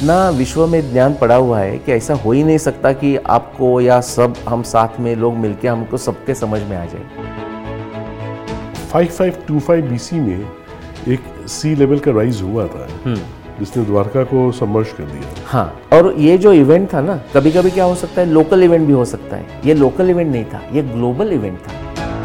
इतना विश्व में ज्ञान पड़ा हुआ है कि ऐसा हो ही नहीं सकता कि आपको या सब हम साथ में लोग मिलके हमको सबके समझ में आ जाए। 5525 BC में एक सी लेवल का राइज हुआ था जिसने द्वारका को सबमर्ज कर दिया। हाँ, और ये जो इवेंट था ना, कभी कभी क्या हो सकता है, लोकल इवेंट भी हो सकता है। ये लोकल इवेंट नहीं था, ये ग्लोबल इवेंट था।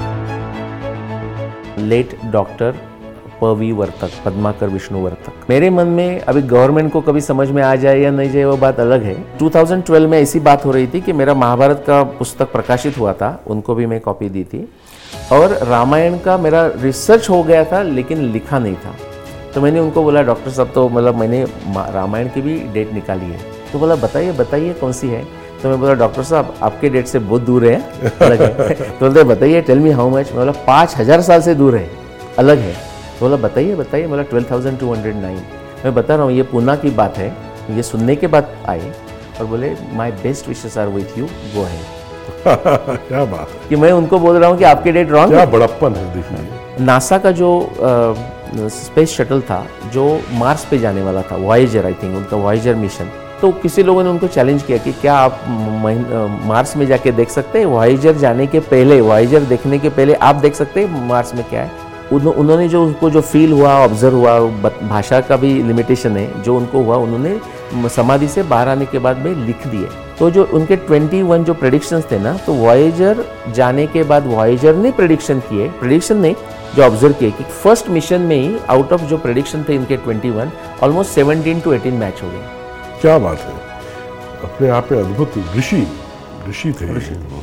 लेट डॉक्टर पवी वर्तक, पद्माकर विष्णु वर्तक, मेरे मन में, अभी गवर्नमेंट को कभी समझ में आ जाए या नहीं जाए वो बात अलग है। 2012 में ऐसी बात हो रही थी कि मेरा महाभारत का पुस्तक प्रकाशित हुआ था, उनको भी मैं कॉपी दी थी, और रामायण का मेरा रिसर्च हो गया था लेकिन लिखा नहीं था। तो मैंने उनको बोला, डॉक्टर साहब, तो मतलब मैंने रामायण की भी डेट निकाली है। तो बोला, बताइए बताइए कौन सी है। तो मैं बोला, डॉक्टर साहब आपके डेट से बहुत दूर है, अलग है। तो बोलते, बताइए, टेल मी हाउ मच। मैं बोला 5000 साल से दूर है, अलग है। तो बोला, बताइए बताइए। बोला 12,209। मैं बता रहा हूँ, ये पूना की बात है। ये सुनने के बाद आए और बोले, my best wishes are with you, go है। क्या बात है कि मैं उनको बोल रहा हूँ कि आपके डेट रॉन्ग क्या है। बड़प्पन है, देखिए। नासा का जो स्पेस शटल था जो मार्स पे जाने वाला था, वॉयेजर, आई थिंक उनका वॉयेजर मिशन, तो किसी लोगों ने उनको चैलेंज किया कि क्या आप मार्स में जाके देख सकते हैं, वॉयेजर जाने के पहले, वॉयेजर देखने के पहले आप देख सकते हैं मार्स में क्या है। उन्होंने जो उनको जो फील हुआ, ऑब्जर्व हुआ, भाषा का भी लिमिटेशन है, जो उनको हुआ उन्होंने समाधि से बाहर आने के बाद में लिख दिए। तो जो उनके 21 जो प्रेडिक्शंस थे ना, तो वॉयेजर जाने के बाद वॉयेजर ने प्रेडिक्शन नहीं, जो ऑब्जर्व किए कि फर्स्ट मिशन में ही आउट ऑफ जो प्रेडिक्शन थे इनके 21, ऑलमोस्ट 17 to 18 मैच हो गए। क्या बात है, अपने आप में अद्भुत ऋषि थे।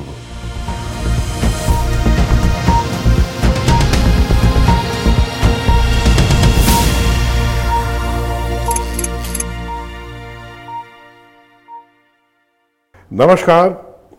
नमस्कार।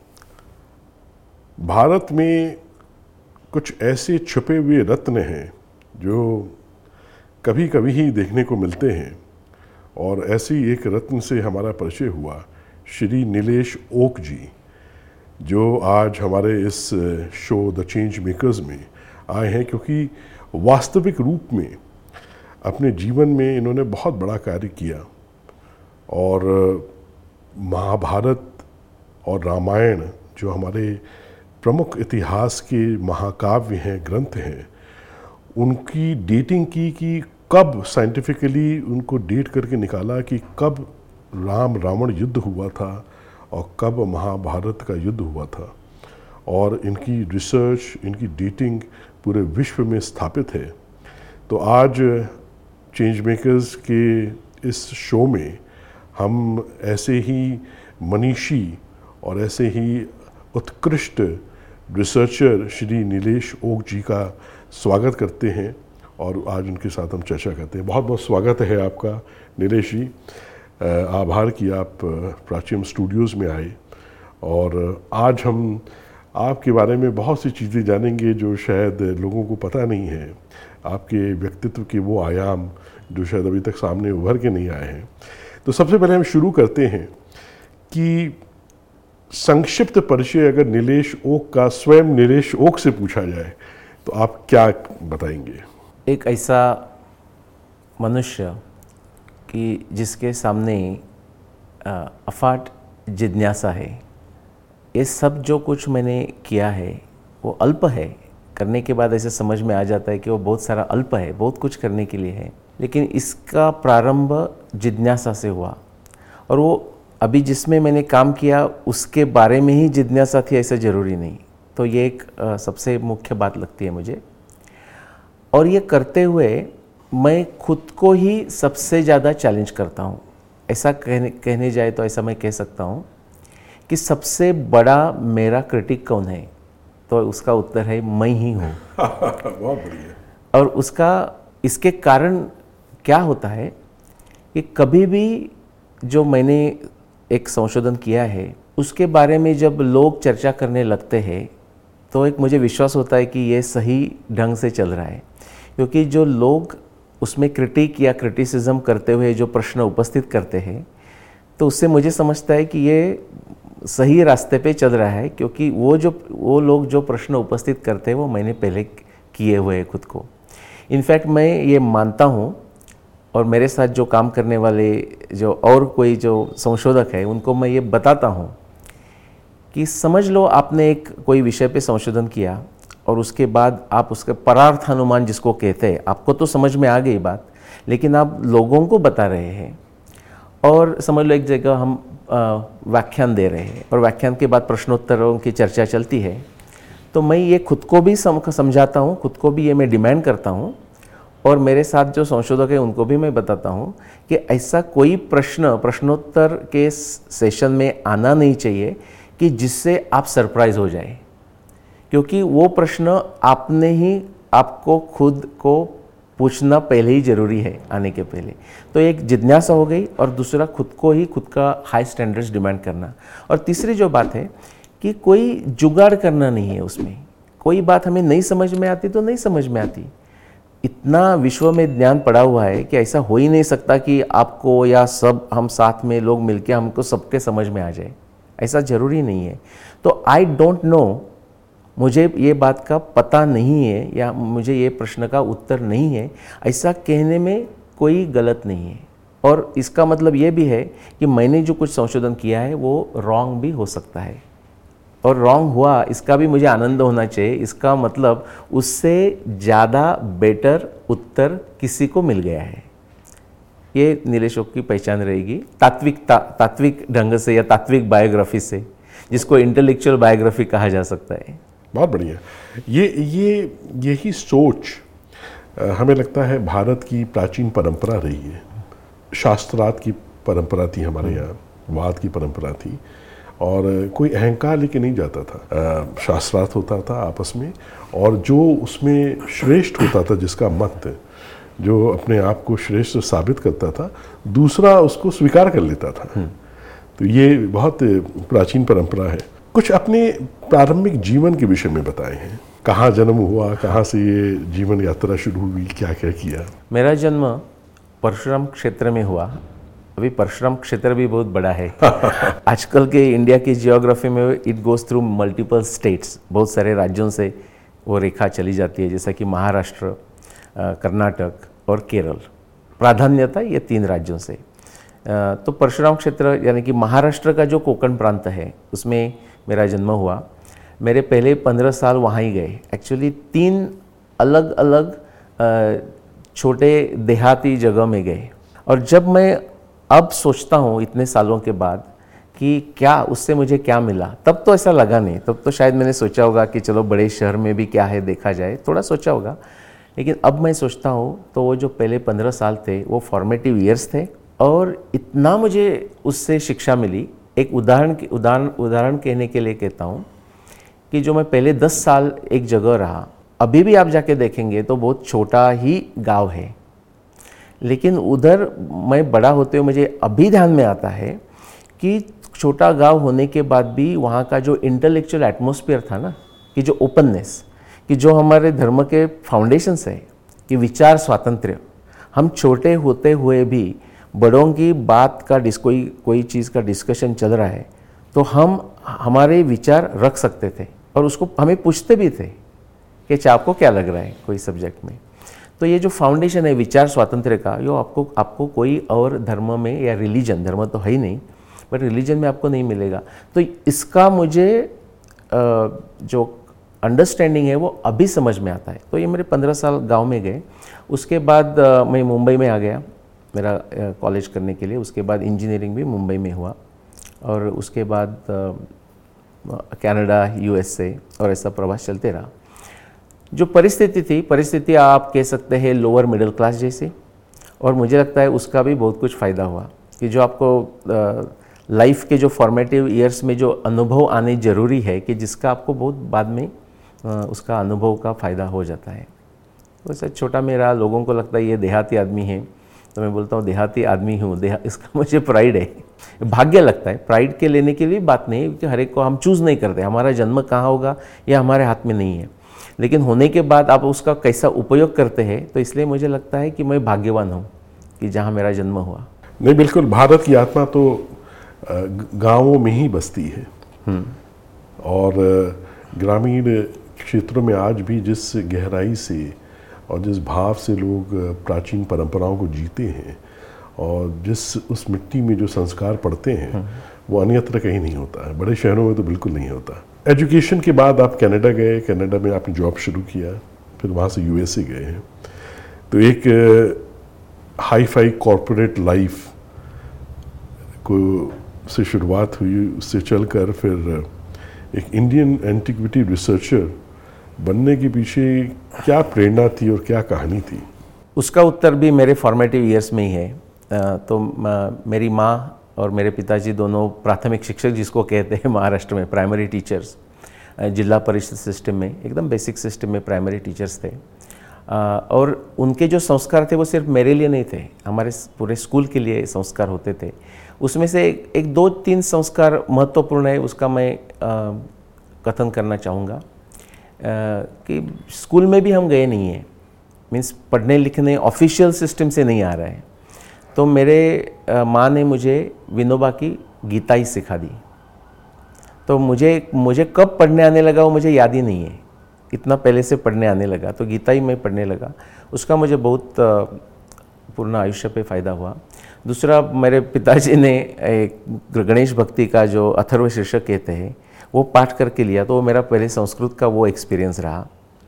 भारत में कुछ ऐसे छुपे हुए रत्न हैं जो कभी कभी ही देखने को मिलते हैं, और ऐसी एक रत्न से हमारा परिचय हुआ श्री नीलेश ओक जी, जो आज हमारे इस शो द चेंज मेकर्स में आए हैं, क्योंकि वास्तविक रूप में अपने जीवन में इन्होंने बहुत बड़ा कार्य किया, और महाभारत और रामायण जो हमारे प्रमुख इतिहास के महाकाव्य हैं, ग्रंथ हैं, उनकी डेटिंग की कि कब साइंटिफिकली उनको डेट करके निकाला कि कब राम रावण युद्ध हुआ था और कब महाभारत का युद्ध हुआ था, और इनकी रिसर्च, इनकी डेटिंग पूरे विश्व में स्थापित है। तो आज चेंज मेकर्स के इस शो में हम ऐसे ही मनीषी और ऐसे ही उत्कृष्ट रिसर्चर श्री नीलेश ओक जी का स्वागत करते हैं, और आज उनके साथ हम चर्चा करते हैं। बहुत बहुत स्वागत है आपका नीलेश जी। आभार कि आप प्राचीन स्टूडियोज़ में आए, और आज हम आपके बारे में बहुत सी चीज़ें जानेंगे जो शायद लोगों को पता नहीं है, आपके व्यक्तित्व के वो आयाम जो शायद अभी तक सामने उभर के नहीं आए हैं। तो सबसे पहले हम शुरू करते हैं कि संक्षिप्त परिचय अगर नीलेश ओक का स्वयं नीलेश ओक से पूछा जाए तो आप क्या बताएंगे? एक ऐसा मनुष्य कि जिसके सामने अफाट जिज्ञासा है। ये सब जो कुछ मैंने किया है वो अल्प है, करने के बाद ऐसे समझ में आ जाता है कि वो बहुत सारा अल्प है, बहुत कुछ करने के लिए है, लेकिन इसका प्रारंभ जिज्ञासा से हुआ, और वो अभी जिसमें मैंने काम किया उसके बारे में ही जिज्ञासा थी ऐसा ज़रूरी नहीं। तो ये एक सबसे मुख्य बात लगती है मुझे, और ये करते हुए मैं खुद को ही सबसे ज़्यादा चैलेंज करता हूँ। ऐसा कहने जाए तो ऐसा मैं कह सकता हूँ कि सबसे बड़ा मेरा क्रिटिक कौन है, तो उसका उत्तर है मैं ही हूँ। बहुत बढ़िया। और उसका इसके कारण क्या होता है कि कभी भी जो मैंने एक संशोधन किया है उसके बारे में जब लोग चर्चा करने लगते हैं तो एक मुझे विश्वास होता है कि ये सही ढंग से चल रहा है, क्योंकि जो लोग उसमें क्रिटिक या क्रिटिसिज्म करते हुए जो प्रश्न उपस्थित करते हैं तो उससे मुझे समझता है कि ये सही रास्ते पे चल रहा है, क्योंकि वो लोग जो प्रश्न उपस्थित करते हैं वो मैंने पहले किए हुए हैं खुद को। इनफैक्ट मैं ये मानता हूँ, और मेरे साथ जो काम करने वाले जो और कोई जो संशोधक है उनको मैं ये बताता हूँ कि समझ लो आपने एक कोई विषय पे संशोधन किया और उसके बाद आप उसके परार्थ अनुमान जिसको कहते हैं, आपको तो समझ में आ गई बात, लेकिन आप लोगों को बता रहे हैं। और समझ लो एक जगह हम व्याख्यान दे रहे हैं और व्याख्यान के बाद प्रश्नोत्तरों की चर्चा चलती है, तो मैं ये खुद को भी समझाता हूँ, खुद को भी ये मैं डिमांड करता हूँ और मेरे साथ जो संशोधक है उनको भी मैं बताता हूँ कि ऐसा कोई प्रश्नोत्तर के सेशन में आना नहीं चाहिए कि जिससे आप सरप्राइज हो जाए, क्योंकि वो प्रश्न आपने ही आपको खुद को पूछना पहले ही जरूरी है आने के पहले। तो एक जिज्ञासा हो गई और दूसरा खुद को ही खुद का हाई स्टैंडर्ड्स डिमांड करना। और तीसरी जो बात है कि कोई जुगाड़ करना नहीं है उसमें। कोई बात हमें नहीं समझ में आती तो नहीं समझ में आती। इतना विश्व में ज्ञान पड़ा हुआ है कि ऐसा हो ही नहीं सकता कि आपको या सब हम साथ में लोग मिलके हमको सबके समझ में आ जाए, ऐसा ज़रूरी नहीं है। तो आई डोंट नो, मुझे ये बात का पता नहीं है या मुझे ये प्रश्न का उत्तर नहीं है, ऐसा कहने में कोई गलत नहीं है। और इसका मतलब ये भी है कि मैंने जो कुछ संशोधन किया है वो रॉन्ग भी हो सकता है, और रॉन्ग हुआ इसका भी मुझे आनंद होना चाहिए। इसका मतलब उससे ज़्यादा बेटर उत्तर किसी को मिल गया है। ये नीलेश ओक की पहचान रहेगी, तात्विक ढंग से या तात्विक बायोग्राफी से, जिसको इंटेलेक्चुअल बायोग्राफी कहा जा सकता है। बहुत बढ़िया। यही सोच हमें लगता है भारत की प्राचीन परंपरा रही है। शास्त्रार्थ की परंपरा थी हमारे यहाँ, वाद की परंपरा थी, और कोई अहंकार लेके नहीं जाता था। शास्त्रार्थ होता था आपस में, और जो उसमें श्रेष्ठ होता था, जिसका मत जो अपने आप को श्रेष्ठ साबित करता था, दूसरा उसको स्वीकार कर लेता था। तो ये बहुत प्राचीन परंपरा है। कुछ अपने प्रारंभिक जीवन के विषय में बताए हैं। कहाँ जन्म हुआ, कहाँ से ये जीवन यात्रा शुरू हुई, क्या क्या किया? मेरा जन्म परशुराम क्षेत्र में हुआ। अभी परशुराम क्षेत्र भी बहुत बड़ा है। आजकल के इंडिया की जियोग्राफी में it goes through multiple states, बहुत सारे राज्यों से वो रेखा चली जाती है, जैसा कि महाराष्ट्र, कर्नाटक और केरल। प्राधान्यता ये 3 राज्यों से। तो परशुराम क्षेत्र यानी कि महाराष्ट्र का जो कोंकण प्रांत है उसमें मेरा जन्म हुआ। मेरे पहले 15 साल वहाँ ही गए। एक्चुअली 3 अलग अलग छोटे देहाती जगह में गए। और जब मैं अब सोचता हूँ इतने सालों के बाद कि क्या उससे मुझे क्या मिला, तब तो ऐसा लगा नहीं। तब तो शायद मैंने सोचा होगा कि चलो बड़े शहर में भी क्या है देखा जाए, थोड़ा सोचा होगा। लेकिन अब मैं सोचता हूँ तो वो जो पहले 15 साल थे वो फॉर्मेटिव ईयर्स थे, और इतना मुझे उससे शिक्षा मिली। एक उदाहरण कहने के लिए कहता हूँ कि जो मैं पहले 10 साल एक जगह रहा, अभी भी आप जाके देखेंगे तो बहुत छोटा ही गांव है, लेकिन उधर मैं बड़ा होते हुए मुझे अभी ध्यान में आता है कि छोटा गांव होने के बाद भी वहाँ का जो इंटेलेक्चुअल एटमॉस्फेयर था ना, कि जो ओपननेस, कि जो हमारे धर्म के फाउंडेशंस है, कि विचार स्वातंत्र्य, हम छोटे होते हुए भी बड़ों की बात का कोई चीज़ का डिस्कशन चल रहा है तो हम हमारे विचार रख सकते थे, और उसको हमें पूछते भी थे कि अच्छा आपको क्या लग रहा है कोई सब्जेक्ट में। तो ये जो फाउंडेशन है विचार स्वातंत्र्य का, यो आपको कोई और धर्म में या रिलीजन, धर्म तो है ही नहीं, बट रिलीजन में आपको नहीं मिलेगा। तो इसका मुझे जो अंडरस्टैंडिंग है वो अभी समझ में आता है। तो ये मेरे 15 साल गांव में गए। उसके बाद मैं मुंबई में आ गया मेरा कॉलेज करने के लिए। उसके बाद इंजीनियरिंग भी मुंबई में हुआ, और उसके बाद कनाडा, यूएसए, और ऐसा प्रवास चलते रहा। जो परिस्थिति आप कह सकते हैं लोअर मिडिल क्लास जैसे, और मुझे लगता है उसका भी बहुत कुछ फ़ायदा हुआ कि जो आपको लाइफ के जो फॉर्मेटिव ईयर्स में जो अनुभव आने ज़रूरी है, कि जिसका आपको बहुत बाद में उसका अनुभव का फ़ायदा हो जाता है। तो ऐसा छोटा मेरा, लोगों को लगता है ये देहाती आदमी है, तो मैं बोलता हूँ देहाती आदमी हूँ। इसका मुझे प्राइड है, भाग्य लगता है। प्राइड के लेने के लिए बात नहीं है, क्योंकि हर एक को हम चूज़ नहीं करते। हमारा जन्म कहाँ होगा ये हमारे हाथ में नहीं है, लेकिन होने के बाद आप उसका कैसा उपयोग करते हैं, तो इसलिए मुझे लगता है कि मैं भाग्यवान हूँ कि जहाँ मेरा जन्म हुआ। नहीं, बिल्कुल। भारत की आत्मा तो गाँवों में ही बसती है, और ग्रामीण क्षेत्रों में आज भी जिस गहराई से और जिस भाव से लोग प्राचीन परंपराओं को जीते हैं, और जिस उस मिट्टी में जो संस्कार पड़ते हैं वो अन्यत्र कहीं नहीं होता है, बड़े शहरों में तो बिल्कुल नहीं होता। एजुकेशन के बाद आप कनाडा गए, कनाडा में आपने जॉब शुरू किया, फिर वहाँ से यूएसए गए हैं, तो एक हाई फाई कॉरपोरेट लाइफ को से शुरुआत हुई, उससे चलकर फिर एक इंडियन एंटिक्विटी रिसर्चर बनने के पीछे क्या प्रेरणा थी और क्या कहानी थी? उसका उत्तर भी मेरे फॉर्मेटिव ईयर्स में ही है। तो मेरी माँ और मेरे पिताजी दोनों प्राथमिक शिक्षक जिसको कहते हैं महाराष्ट्र में, प्राइमरी टीचर्स, जिला परिषद सिस्टम में, एकदम बेसिक सिस्टम में प्राइमरी टीचर्स थे। और उनके जो संस्कार थे वो सिर्फ मेरे लिए नहीं थे, हमारे पूरे स्कूल के लिए संस्कार होते थे। उसमें से एक दो तीन संस्कार महत्वपूर्ण है, उसका मैं कथन करना चाहूँगा कि स्कूल में भी हम गए नहीं हैं, मीन्स पढ़ने लिखने ऑफिशियल सिस्टम से नहीं आ रहा है। तो मेरे माँ ने मुझे विनोबा की गीता ही सिखा दी। तो मुझे कब पढ़ने आने लगा वो मुझे याद ही नहीं है, इतना पहले से पढ़ने आने लगा, तो गीता ही मैं पढ़ने लगा। उसका मुझे बहुत पूर्ण आयुष्य पे फ़ायदा हुआ। दूसरा, मेरे पिताजी ने एक गणेश भक्ति का जो अथर्व शीर्षक कहते हैं वो पाठ करके लिया, तो वो मेरा पहले संस्कृत का वो एक्सपीरियंस रहा।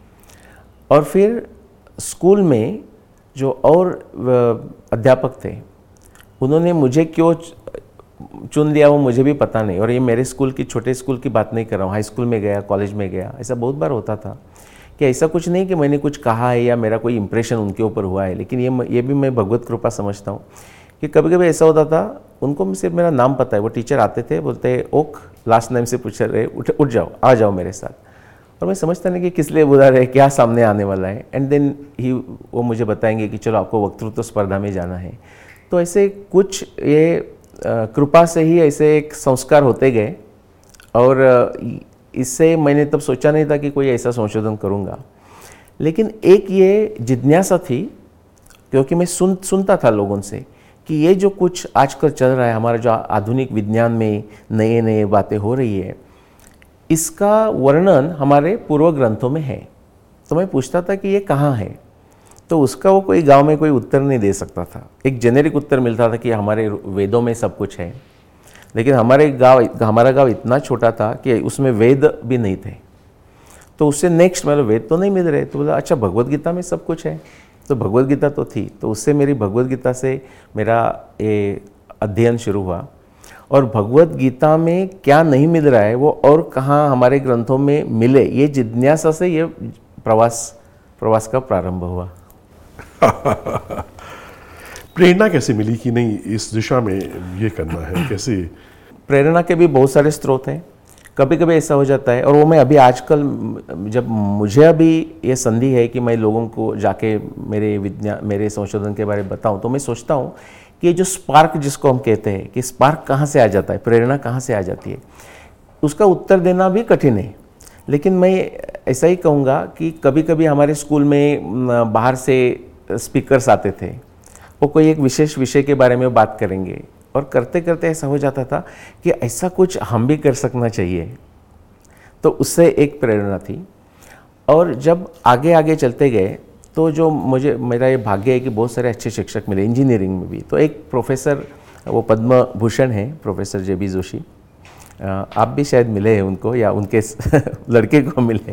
और फिर स्कूल में जो और अध्यापक थे उन्होंने मुझे क्यों चुन लिया वो मुझे भी पता नहीं। और ये मेरे स्कूल की, छोटे स्कूल की बात नहीं कर रहा हूँ, हाई स्कूल में गया, कॉलेज में गया, ऐसा बहुत बार होता था कि ऐसा कुछ नहीं कि मैंने कुछ कहा है या मेरा कोई इंप्रेशन उनके ऊपर हुआ है, लेकिन ये भी मैं भगवत कृपा समझता हूँ कि कभी कभी ऐसा होता था, उनको सिर्फ मेरा नाम पता है, वो टीचर आते थे, बोलते ओक, लास्ट नेम से पूछ रहे, उठ जाओ, आ जाओ मेरे साथ, और मैं समझता नहीं कि किस लिए बुला रहे, क्या सामने आने वाला है। एंड देन वो मुझे बताएंगे कि चलो आपको वक्तृत्व स्पर्धा में जाना है। तो ऐसे कुछ ये कृपा से ही ऐसे एक संस्कार होते गए, और इससे मैंने तब सोचा नहीं था कि कोई ऐसा संशोधन करूँगा। लेकिन एक ये जिज्ञासा थी, क्योंकि मैं सुनता था लोगों से कि ये जो कुछ आजकल चल रहा है, हमारा जो आधुनिक विज्ञान में नए नए बातें हो रही है, इसका वर्णन हमारे पूर्व ग्रंथों में है। तो मैं पूछता था कि ये कहाँ है, तो उसका वो कोई गांव में कोई उत्तर नहीं दे सकता था। एक जेनेरिक उत्तर मिलता था कि हमारे वेदों में सब कुछ है, लेकिन हमारा गांव इतना छोटा था कि उसमें वेद भी नहीं थे। तो उससे नेक्स्ट मतलब वेद तो नहीं मिल रहे, तो बोला अच्छा भगवद गीता में सब कुछ है, तो भगवद गीता तो थी। तो उससे मेरी भगवद गीता से मेरा ये अध्ययन शुरू हुआ, और भगवद गीता में क्या नहीं मिल रहा है वो और कहाँ हमारे ग्रंथों में मिले, ये जिज्ञासा से ये प्रवास का प्रारंभ हुआ। प्रेरणा कैसे मिली कि नहीं इस दिशा में ये करना है, कैसे? प्रेरणा के भी बहुत सारे स्रोत हैं। कभी कभी ऐसा हो जाता है, और वो मैं अभी आजकल जब मुझे अभी ये संधि है कि मैं लोगों को जाके मेरे संशोधन के बारे में बताऊं, तो मैं सोचता हूं कि ये जो स्पार्क जिसको हम कहते हैं कि स्पार्क कहाँ से आ जाता है, प्रेरणा कहाँ से आ जाती है, उसका उत्तर देना भी कठिन है। लेकिन मैं ऐसा ही कहूँगा कि कभी कभी हमारे स्कूल में बाहर से स्पीकर्स आते थे, वो कोई एक विशेष विषय के बारे में बात करेंगे, और करते करते ऐसा हो जाता था कि ऐसा कुछ हम भी कर सकना चाहिए। तो उससे एक प्रेरणा थी। और जब आगे आगे चलते गए तो जो मेरा ये भाग्य है कि बहुत सारे अच्छे शिक्षक मिले इंजीनियरिंग में भी। तो एक प्रोफेसर, वो पद्म भूषण हैं, प्रोफेसर जे बी जोशी, आप भी शायद मिले हैं उनको या उनके लड़के को मिले।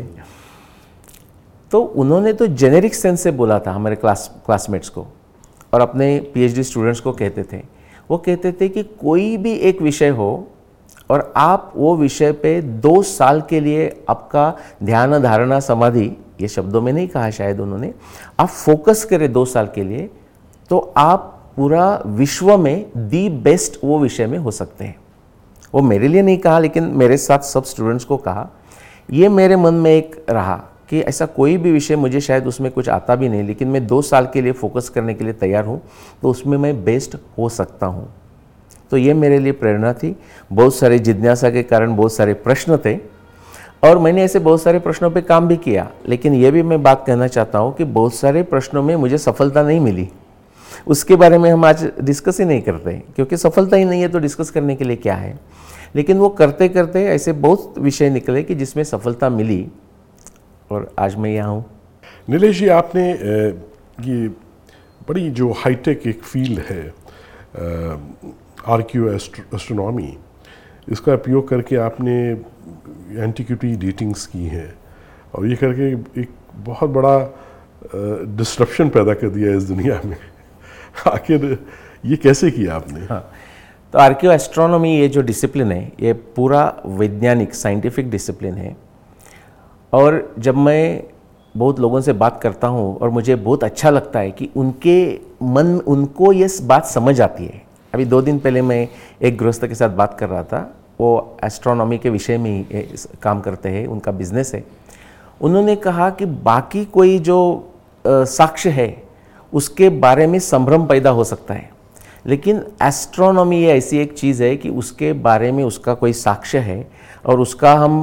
तो उन्होंने तो जेनेरिक सेंस से बोला था हमारे क्लासमेट्स को, और अपने पीएचडी स्टूडेंट्स को कहते थे, वो कहते थे कि कोई भी एक विषय हो और आप वो विषय पे 2 साल के लिए आपका ध्यान धारणा समाधि, ये शब्दों में नहीं कहा शायद उन्होंने, आप फोकस करें 2 साल के लिए, तो आप पूरा विश्व में दी बेस्ट वो विषय में हो सकते हैं। वो मेरे लिए नहीं कहा, लेकिन मेरे साथ सब स्टूडेंट्स को कहा। ये मेरे मन में एक रहा कि ऐसा कोई भी विषय, मुझे शायद उसमें कुछ आता भी नहीं, लेकिन मैं 2 साल के लिए फोकस करने के लिए तैयार हूँ, तो उसमें मैं बेस्ट हो सकता हूँ। तो ये मेरे लिए प्रेरणा थी। बहुत सारे जिज्ञासा के कारण बहुत सारे प्रश्न थे, और मैंने ऐसे बहुत सारे प्रश्नों पे काम भी किया। लेकिन ये भी मैं बात कहना चाहता हूँ कि बहुत सारे प्रश्नों में मुझे सफलता नहीं मिली। उसके बारे में हम आज डिस्कस ही नहीं करते, क्योंकि सफलता ही नहीं है तो डिस्कस करने के लिए क्या है। लेकिन वो करते करते ऐसे बहुत विषय निकले कि जिसमें सफलता मिली, और आज मैं यहाँ हूँ। नीलेश जी, आपने ये बड़ी जो हाईटेक एक फील्ड है, आर्कियो एस्ट्रोनॉमी, इसका उपयोग करके आपने एंटीक्विटी डेटिंग्स की हैं और ये करके एक बहुत बड़ा डिस्ट्रप्शन पैदा कर दिया इस दुनिया में। आखिर ये कैसे किया आपने? हाँ, तो आर्कियो एस्ट्रोनॉमी ये जो डिसिप्लिन है ये पूरा वैज्ञानिक साइंटिफिक डिसिप्लिन है। और जब मैं बहुत लोगों से बात करता हूँ और मुझे बहुत अच्छा लगता है कि उनको ये बात समझ आती है। अभी 2 दिन पहले मैं एक गृहस्थ के साथ बात कर रहा था, वो एस्ट्रोनॉमी के विषय में ही काम करते हैं, उनका बिजनेस है। उन्होंने कहा कि बाकी कोई जो साक्ष्य है उसके बारे में संभ्रम पैदा हो सकता है, लेकिन एस्ट्रोनॉमी ये ऐसी एक चीज़ है कि उसके बारे में उसका कोई साक्ष्य है और उसका हम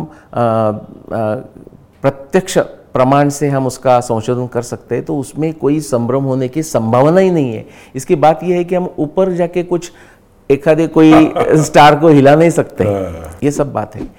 प्रत्यक्ष प्रमाण से हम उसका संशोधन कर सकते हैं, तो उसमें कोई संभ्रम होने की संभावना ही नहीं है। इसकी बात यह है कि हम ऊपर जाके कुछ एखादे कोई स्टार को हिला नहीं सकते, ये सब बात है।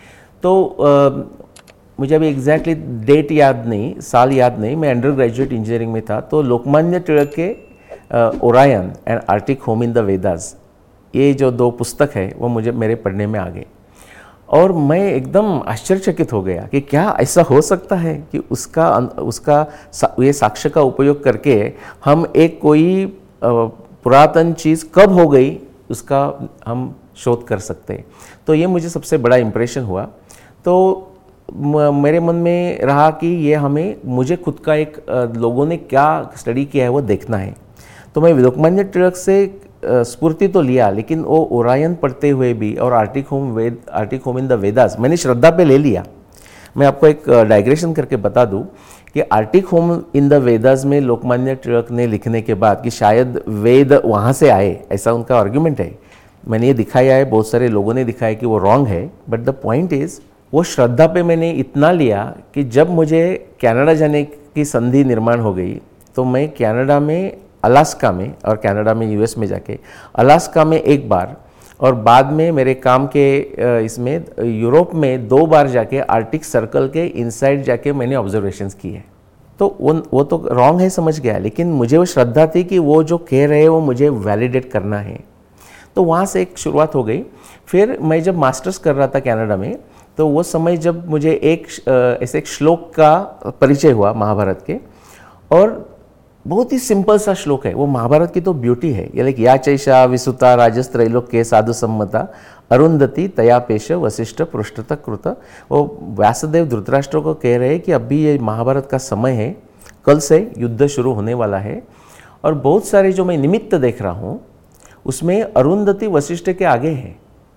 तो मुझे अभी एग्जैक्टली डेट याद नहीं, साल याद नहीं, मैं अंडर ग्रेजुएट इंजीनियरिंग में था, तो लोकमान्य तिलक के Orion and Arctic home in the Vedas, ये जो 2 पुस्तक है वो मेरे पढ़ने में आ गए और मैं एकदम आश्चर्यचकित हो गया कि क्या ऐसा हो सकता है कि उसका ये साक्ष्य का उपयोग करके हम एक कोई पुरातन चीज़ कब हो गई उसका हम शोध कर सकते हैं। तो ये मुझे सबसे बड़ा इम्प्रेशन हुआ। तो मेरे मन में रहा कि ये मुझे खुद का एक लोगों ने क्या स्टडी किया है वो देखना है। तो मैं लोकमान्य तिलक से स्फूर्ति तो लिया, लेकिन वो ओरायन पढ़ते हुए भी और Arctic home in the Vedas मैंने श्रद्धा पे ले लिया। मैं आपको एक डाइग्रेशन करके बता दूं कि Arctic home in the Vedas में लोकमान्य तिलक ने लिखने के बाद कि शायद वेद वहाँ से आए, ऐसा उनका आर्ग्यूमेंट है। मैंने ये दिखाया है, बहुत सारे लोगों ने दिखाया कि वो रॉन्ग है, बट द पॉइंट इज़ वो श्रद्धा पे मैंने इतना लिया कि जब मुझे कनाडा जाने की संधि निर्माण हो गई तो मैं कनाडा में, अलास्का में और कनाडा में यूएस में जाके, अलास्का में 1 बार और बाद में मेरे काम के इसमें यूरोप में 2 बार जाके आर्टिक सर्कल के इनसाइड जाके मैंने ऑब्जर्वेशंस किए। तो वो तो रॉन्ग है समझ गया, लेकिन मुझे वो श्रद्धा थी कि वो जो कह रहे हैं वो मुझे वैलिडेट करना है। तो वहाँ से एक शुरुआत हो गई। फिर मैं जब मास्टर्स कर रहा था कनाडा में, तो वो समय जब मुझे ऐसे एक श्लोक का परिचय हुआ महाभारत के, और बहुत ही सिंपल सा श्लोक है वो। महाभारत की तो ब्यूटी है ये, लाइक या चैषा विसुता राजस्त्रैलोक के साधु सम्मता अरुंधति तयापेश वशिष्ठ पृष्ठत कृत। वो व्यासदेव धृतराष्ट्र को कह रहे हैं कि अभी ये महाभारत का समय है, कल से युद्ध शुरू होने वाला है, और बहुत सारे जो मैं निमित्त देख रहा हूँ उसमें अरुंधति वशिष्ठ के आगे है।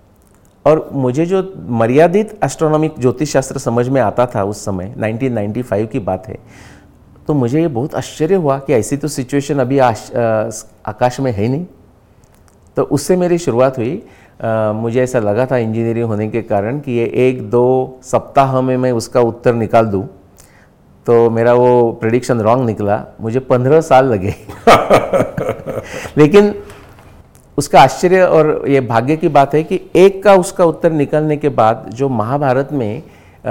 और मुझे जो मर्यादित एस्ट्रोनॉमिक ज्योतिष शास्त्र समझ में आता था उस समय, 1995 की बात है, तो मुझे ये बहुत आश्चर्य हुआ कि ऐसी तो सिचुएशन अभी आकाश में है नहीं। तो उससे मेरी शुरुआत हुई। मुझे ऐसा लगा था इंजीनियरिंग होने के कारण कि ये 1-2 सप्ताह में मैं उसका उत्तर निकाल दूं, तो मेरा वो प्रेडिक्शन रॉन्ग निकला। मुझे 15 साल लगे लेकिन उसका आश्चर्य और ये भाग्य की बात है कि एक का उसका उत्तर निकलने के बाद जो महाभारत में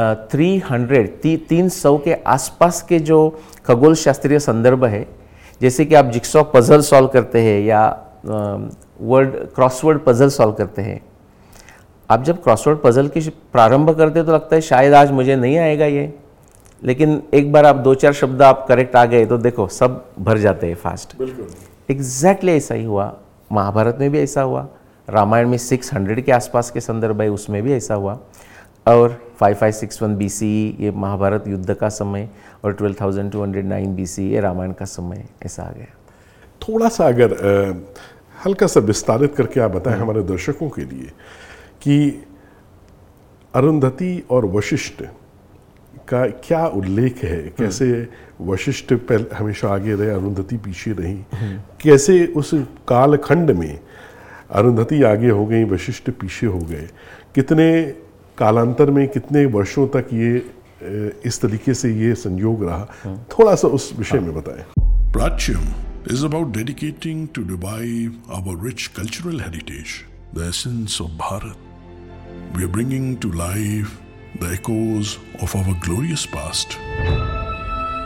300 के आसपास के जो खगोल शास्त्रीय संदर्भ है, जैसे कि आप जिक्सॉ पजल सॉल्व करते हैं या क्रॉसवर्ड पजल सॉल्व करते हैं, आप जब क्रॉसवर्ड पजल की प्रारंभ करते हैं तो लगता है शायद आज मुझे नहीं आएगा ये, लेकिन एक बार आप 2-4 शब्द आप करेक्ट आ गए तो देखो सब भर जाते हैं फास्ट। बिल्कुल एग्जैक्टली ऐसा ही हुआ। महाभारत में भी ऐसा हुआ, रामायण में 600 के आसपास के संदर्भ है उसमें भी ऐसा हुआ, और 5561 BC ये महाभारत युद्ध का समय, और 12,209 BC ये रामायण का समय, ऐसा आ गया। थोड़ा सा अगर हल्का सा विस्तारित करके आप बताएं हमारे दर्शकों के लिए कि अरुंधति और वशिष्ठ का क्या उल्लेख है, कैसे वशिष्ठ पहले हमेशा आगे रहे, अरुंधति पीछे रही, कैसे उस कालखंड में अरुंधति आगे हो गई, वशिष्ठ पीछे हो गए, कितने कालांतर में, कितने वर्षों तक ये इस तरीके से ये संयोग रहा, थोड़ा सा उस विषय में बताएं। Pratyam is about dedicating to revive our rich cultural heritage, the essence of Bharat. We are bringing to life the echoes of our glorious past.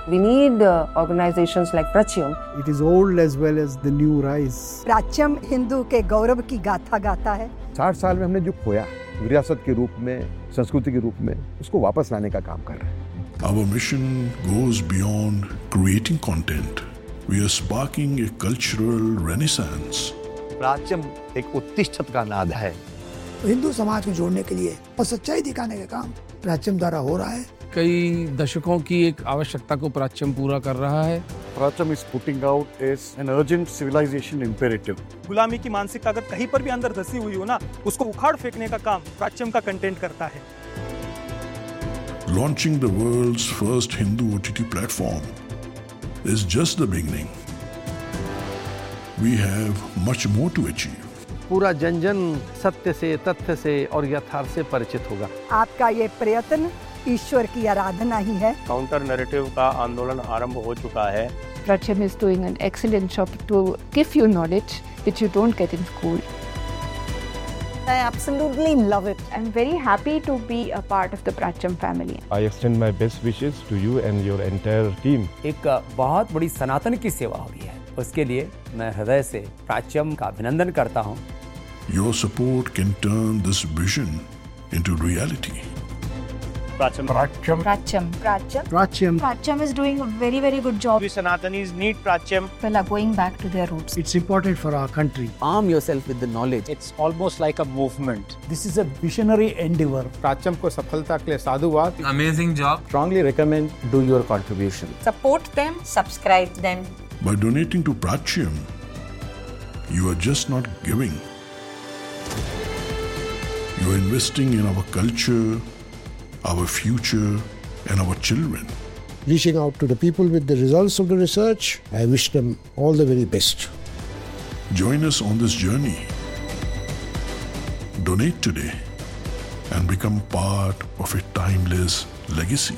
We need organizations like Pratyam. It is old as well as the new rise. प्राच्यम Hindu के गौरव की गाथा गाता है। 60 साल में हमने जो खोया विरासत के रूप में, संस्कृति के रूप में, उसको वापस लाने का काम कर रहे हैं। Our mission goes beyond creating content. We are sparking a cultural renaissance. प्राच्यम एक उत्तिष्ठत का नाद है। हिंदू समाज को जोड़ने के लिए और सच्चाई दिखाने का काम प्राच्यम द्वारा हो रहा है। कई दशकों की एक आवश्यकता को प्राच्यम पूरा कर रहा है। प्राच्यम is putting out as an urgent civilization imperative. गुलामी की मानसिकता अगर कहीं पर भी अंदर धसी हुई हो ना, उसको उखाड़ फेंकने का काम प्राच्यम का कंटेंट करता है। Launching the world's first Hindu OTT platform is just the beginning. We have much more to achieve. पूरा जन जन सत्य से, तथ्य से और यथार्थ से परिचित होगा। आपका ये प्रयत्न ईश्वर की आराधना ही है। काउंटर नैरेटिव का आंदोलन आरंभ हो चुका है। Pratyam is doing an excellent job to give you knowledge which you don't get in school. I absolutely love it. I'm very happy to be a part of the Pratyam family. I extend my best wishes to you and your entire team. एक बहुत बड़ी सनातन की सेवा हो रही है, उसके लिए मैं हृदय से प्राच्यम का अभिनंदन करता हूँ। Your support can turn this vision into reality. Pratyam. Pratyam is doing a very, very good job. We Sanatanis need Pratyam. People are going back to their roots. It's important for our country. Arm yourself with the knowledge. It's almost like a movement. This is a visionary endeavor. प्राच्यम को सफलता के लिए साधुवाद। Amazing job. Strongly recommend do your contribution. Support them, subscribe them. By donating to Pratyam, you are just not giving. You are investing in our culture, our future, and our children. Reaching out to the people with the results of the research, I wish them all the very best. Join us on this journey. Donate today and become part of a timeless legacy.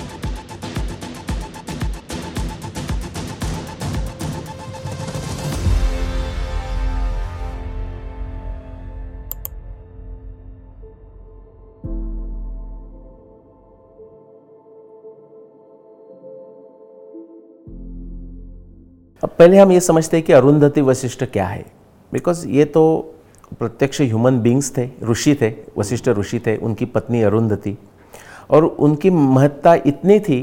अब पहले हम ये समझते हैं कि अरुंधति वशिष्ठ क्या है, because ये तो प्रत्यक्ष ह्यूमन बींग्स थे, ऋषि थे, वशिष्ठ ऋषि थे, उनकी पत्नी अरुंधति, और उनकी महत्ता इतनी थी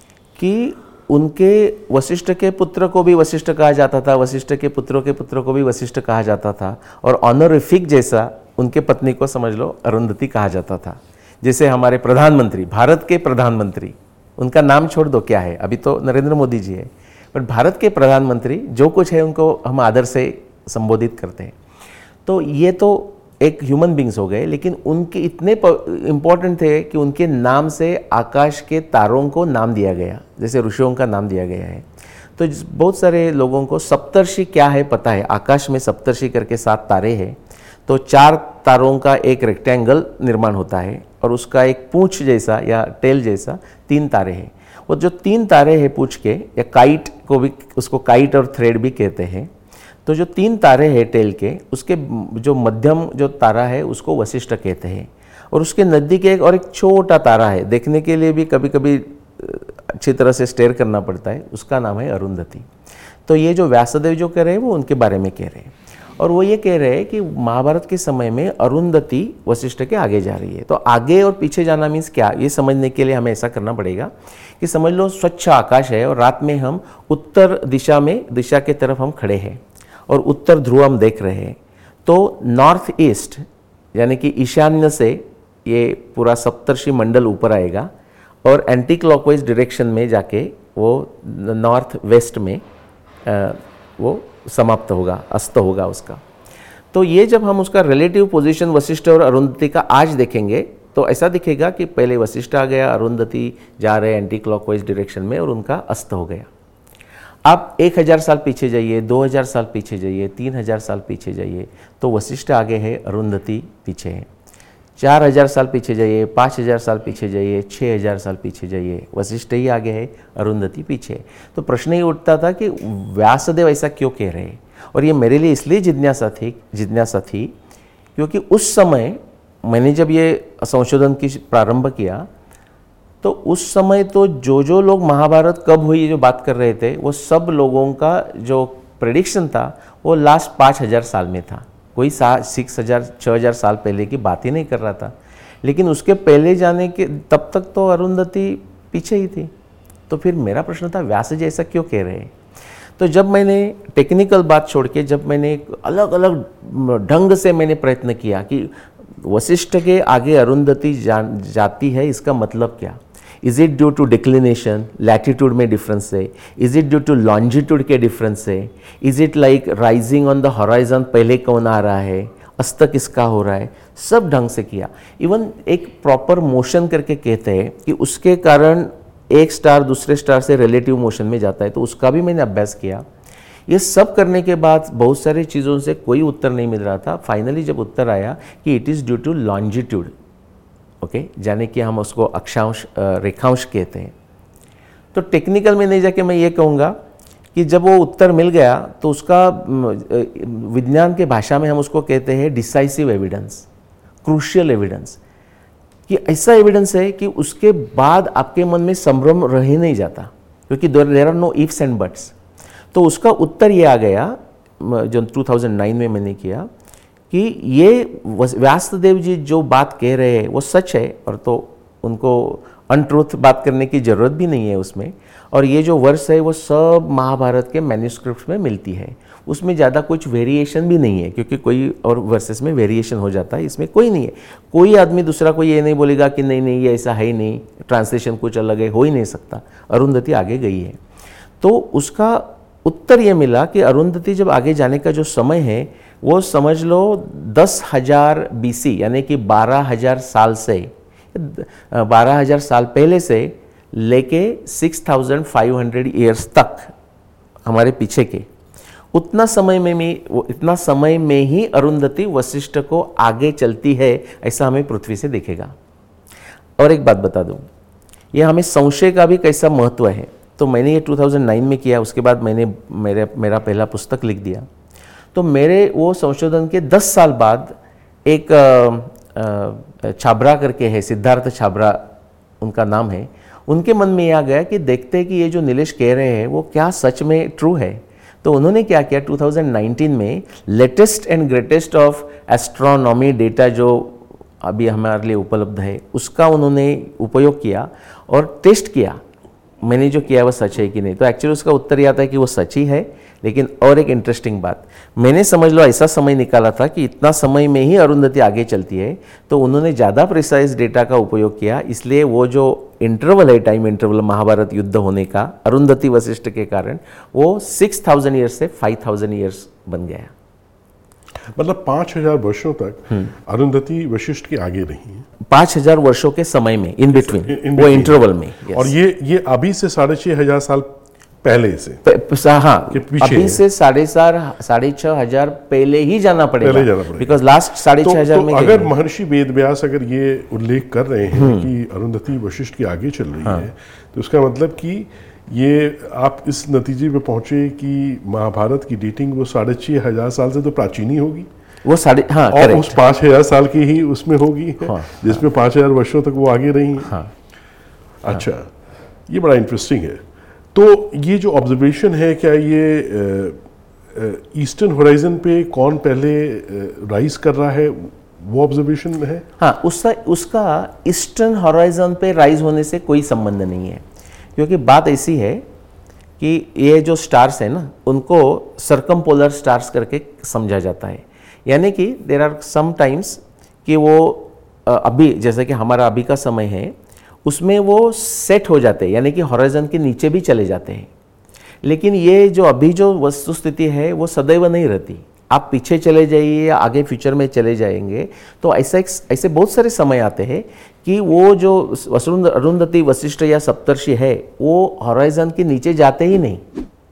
कि उनके वशिष्ठ के पुत्र को भी वशिष्ठ कहा जाता था, वशिष्ठ के पुत्रों के पुत्र को भी वशिष्ठ कहा जाता था, और ऑनरिफिक जैसा उनके पत्नी को समझ लो अरुंधति कहा जाता था। जैसे हमारे प्रधानमंत्री, भारत के प्रधानमंत्री, उनका नाम छोड़ दो क्या है, अभी तो नरेंद्र मोदी जी है, बट भारत के प्रधानमंत्री जो कुछ है उनको हम आदर से संबोधित करते हैं। तो ये तो एक ह्यूमन बींग्स हो गए, लेकिन उनके इतने इम्पोर्टेंट थे कि उनके नाम से आकाश के तारों को नाम दिया गया, जैसे ऋषियों का नाम दिया गया है। तो बहुत सारे लोगों को सप्तर्षि क्या है पता है, आकाश में सप्तर्षि करके 7 तारे हैं, तो 4 तारों का एक रेक्टेंगल निर्माण होता है और उसका एक पूंछ जैसा या टेल जैसा 3 तारे हैं। वो जो 3 तारे हैं पूंछ के, या काइट को भी, उसको काइट और थ्रेड भी कहते हैं, तो जो 3 तारे हैं टेल के, उसके जो मध्यम जो तारा है उसको वशिष्ठ कहते हैं, और उसके नज़दीक एक और एक छोटा तारा है, देखने के लिए भी कभी कभी अच्छी तरह से स्टेयर करना पड़ता है, उसका नाम है अरुंधति। तो ये जो व्यासदेव जो कह रहे हैं वो उनके बारे में कह रहे हैं, और वो ये कह रहे हैं कि महाभारत के समय में अरुंधति वशिष्ठ के आगे जा रही है। तो आगे और पीछे जाना मीन्स क्या, ये समझने के लिए हमें ऐसा करना पड़ेगा कि समझ लो स्वच्छ आकाश है और रात में हम उत्तर दिशा के तरफ हम खड़े हैं और उत्तर ध्रुव हम देख रहे हैं। तो नॉर्थ ईस्ट यानी कि ईशान्य से ये पूरा सप्तर्षि मंडल ऊपर आएगा और एंटी क्लॉकवाइज डायरेक्शन में जाके वो नॉर्थ वेस्ट में वो समाप्त होगा, अस्त होगा उसका। तो ये जब हम उसका रिलेटिव पोजीशन वशिष्ठ और अरुंधति का आज देखेंगे तो ऐसा दिखेगा कि पहले वशिष्ठ आ गया, अरुंधति जा रहे एंटी क्लॉकवाइज डायरेक्शन में और उनका अस्त हो गया। आप 1000 साल पीछे जाइए, 2000 साल पीछे जाइए, 3000 साल पीछे जाइए तो वशिष्ठ आगे है, अरुंधति पीछे है। 4000 साल पीछे जाइए, 5000 साल पीछे जाइए, 6000 साल पीछे जाइए, वशिष्ठ ही आगे है, अरुंधति पीछे है। तो प्रश्न ये उठता था कि व्यासदेव ऐसा क्यों कह रहे हैं, और ये मेरे लिए इसलिए जिज्ञासा थी क्योंकि उस समय मैंने जब ये संशोधन की प्रारंभ किया तो उस समय तो जो लोग महाभारत कब हुई जो बात कर रहे थे, वो सब लोगों का जो प्रेडिक्शन था वो लास्ट 5000 साल में था। कोई 6000 साल पहले की बात ही नहीं कर रहा था। लेकिन उसके पहले जाने के तब तक तो अरुंधति पीछे ही थी। तो फिर मेरा प्रश्न था, व्यास जी ऐसा क्यों कह रहे हैं? तो जब मैंने टेक्निकल बात छोड़ के जब मैंने अलग अलग ढंग से मैंने प्रयत्न किया कि वशिष्ठ के आगे अरुंधति जाती है, इसका मतलब क्या? Is it due to declination, latitude में डिफरेंस है? Is it due to longitude के डिफरेंस है? Is it like rising on the horizon, पहले कौन आ रहा है, अस्त किसका हो रहा है? सब ढंग से किया। इवन एक प्रॉपर मोशन करके कहते हैं कि उसके कारण एक स्टार दूसरे स्टार से रिलेटिव मोशन में जाता है, तो उसका भी मैंने अभ्यास किया। ये सब करने के बाद बहुत सारी चीज़ों से कोई उत्तर नहीं मिल रहा था। फाइनली जब उत्तर आया कि it is due to longitude, okay, जाने कि हम उसको अक्षांश रेखांश कहते हैं। तो टेक्निकल में नहीं जाके मैं ये कहूँगा कि जब वो उत्तर मिल गया तो उसका विज्ञान के भाषा में हम उसको कहते हैं डिसाइसिव एविडेंस, क्रूशियल एविडेंस, कि ऐसा एविडेंस है कि उसके बाद आपके मन में संभ्रम रह ही नहीं जाता, क्योंकि there are no ifs and buts. तो उसका उत्तर ये आ गया जो 2009 में मैंने किया कि ये व्यासदेव जी जो बात कह रहे हैं वो सच है, और तो उनको अनट्रूथ बात करने की ज़रूरत भी नहीं है उसमें। और ये जो वर्स है वो सब महाभारत के मैन्यूस्क्रिप्ट में मिलती है, उसमें ज़्यादा कुछ वेरिएशन भी नहीं है, क्योंकि कोई और वर्सेस में वेरिएशन हो जाता है, इसमें कोई नहीं है। कोई आदमी दूसरा कोई ये नहीं बोलेगा कि नहीं ये ऐसा है ही नहीं, ट्रांसलेशन कुछ अलग है, हो ही नहीं सकता। अरुंधति आगे गई है। तो उसका उत्तर ये मिला कि अरुंधति जब आगे जाने का जो समय है वो समझ लो 10,000 BC, यानी कि 12,000 साल से 12,000 साल पहले से लेके 6,500 ईयर्स तक हमारे पीछे के इतना समय में ही अरुंधति वशिष्ठ को आगे चलती है, ऐसा हमें पृथ्वी से दिखेगा। और एक बात बता दूं, ये हमें संशय का भी कैसा महत्व है। तो मैंने ये 2009 में किया, उसके बाद मैंने मेरा पहला पुस्तक लिख दिया। तो मेरे वो संशोधन के 10 साल बाद एक छाबरा करके है, सिद्धार्थ छाबरा उनका नाम है, उनके मन में ये आ गया कि देखते हैं कि ये जो नीलेश कह रहे हैं वो क्या सच में ट्रू है। तो उन्होंने क्या किया, 2019 में latest and greatest of astronomy data जो अभी हमारे लिए उपलब्ध है उसका उन्होंने उपयोग किया और टेस्ट किया, मैंने जो किया वो सच है कि नहीं। तो एक्चुअली उसका उत्तर यह आता है कि वो सच ही है। लेकिन और एक इंटरेस्टिंग बात, मैंने समझ लो ऐसा समय निकाला था कि इतना समय में ही अरुंधति आगे चलती है, तो उन्होंने ज़्यादा प्रिसाइज डेटा का उपयोग किया। इसलिए वो जो इंटरवल है, टाइम इंटरवल महाभारत युद्ध होने का अरुंधति वशिष्ठ के कारण, वो 6,000 ईयर्स से 5,000 ईयर्स बन गया। मतलब 5,000 वर्षों तक अरुंधति वशिष्ठ के आगे रही है। 5,000 वर्षों के समय में, इन बिटवीन वो इंटरवल में। और ये अभी से 6,500 साल पहले से, हाँ, अभी से 6,500 पहले ही जाना पड़ेगा, बिकॉज लास्ट 6,500 में। अगर महर्षि वेदव्यास अगर ये उल्लेख कर रहे हैं कि अरुंधति वशिष्ठ के आगे चल रही है, तो उसका मतलब कि ये आप इस नतीजे पे पहुंचे कि महाभारत की डेटिंग वो 6,500 साल से तो प्राचीन ही होगी, वो हाँ, और correct. उस 5,000 साल की ही उसमें होगी, जिसमें 5,000 वर्षों तक वो आगे रही। अच्छा, ये बड़ा इंटरेस्टिंग है। तो ये जो ऑब्जर्वेशन है, क्या ये ईस्टर्न होराइजन पे कौन पहले राइज कर रहा है, वो ऑब्जर्वेशन है? हाँ, उसका ईस्टर्न होराइजन पे राइज होने से कोई संबंध नहीं है, क्योंकि बात ऐसी है कि ये जो स्टार्स है ना, उनको सर्कमपोलर स्टार्स करके समझा जाता है। यानी कि देर आर सम टाइम्स कि वो अभी जैसे कि हमारा अभी का समय है, उसमें वो सेट हो जाते हैं, यानी कि हॉराइजन के नीचे भी चले जाते हैं। लेकिन ये जो अभी जो वस्तु स्थिति है वो सदैव नहीं रहती। आप पीछे चले जाइए या आगे फ्यूचर में चले जाएंगे तो ऐसे बहुत सारे समय आते हैं कि वो जो अरुंधति वशिष्ठ या सप्तर्षि है वो हॉराइजन के नीचे जाते ही नहीं।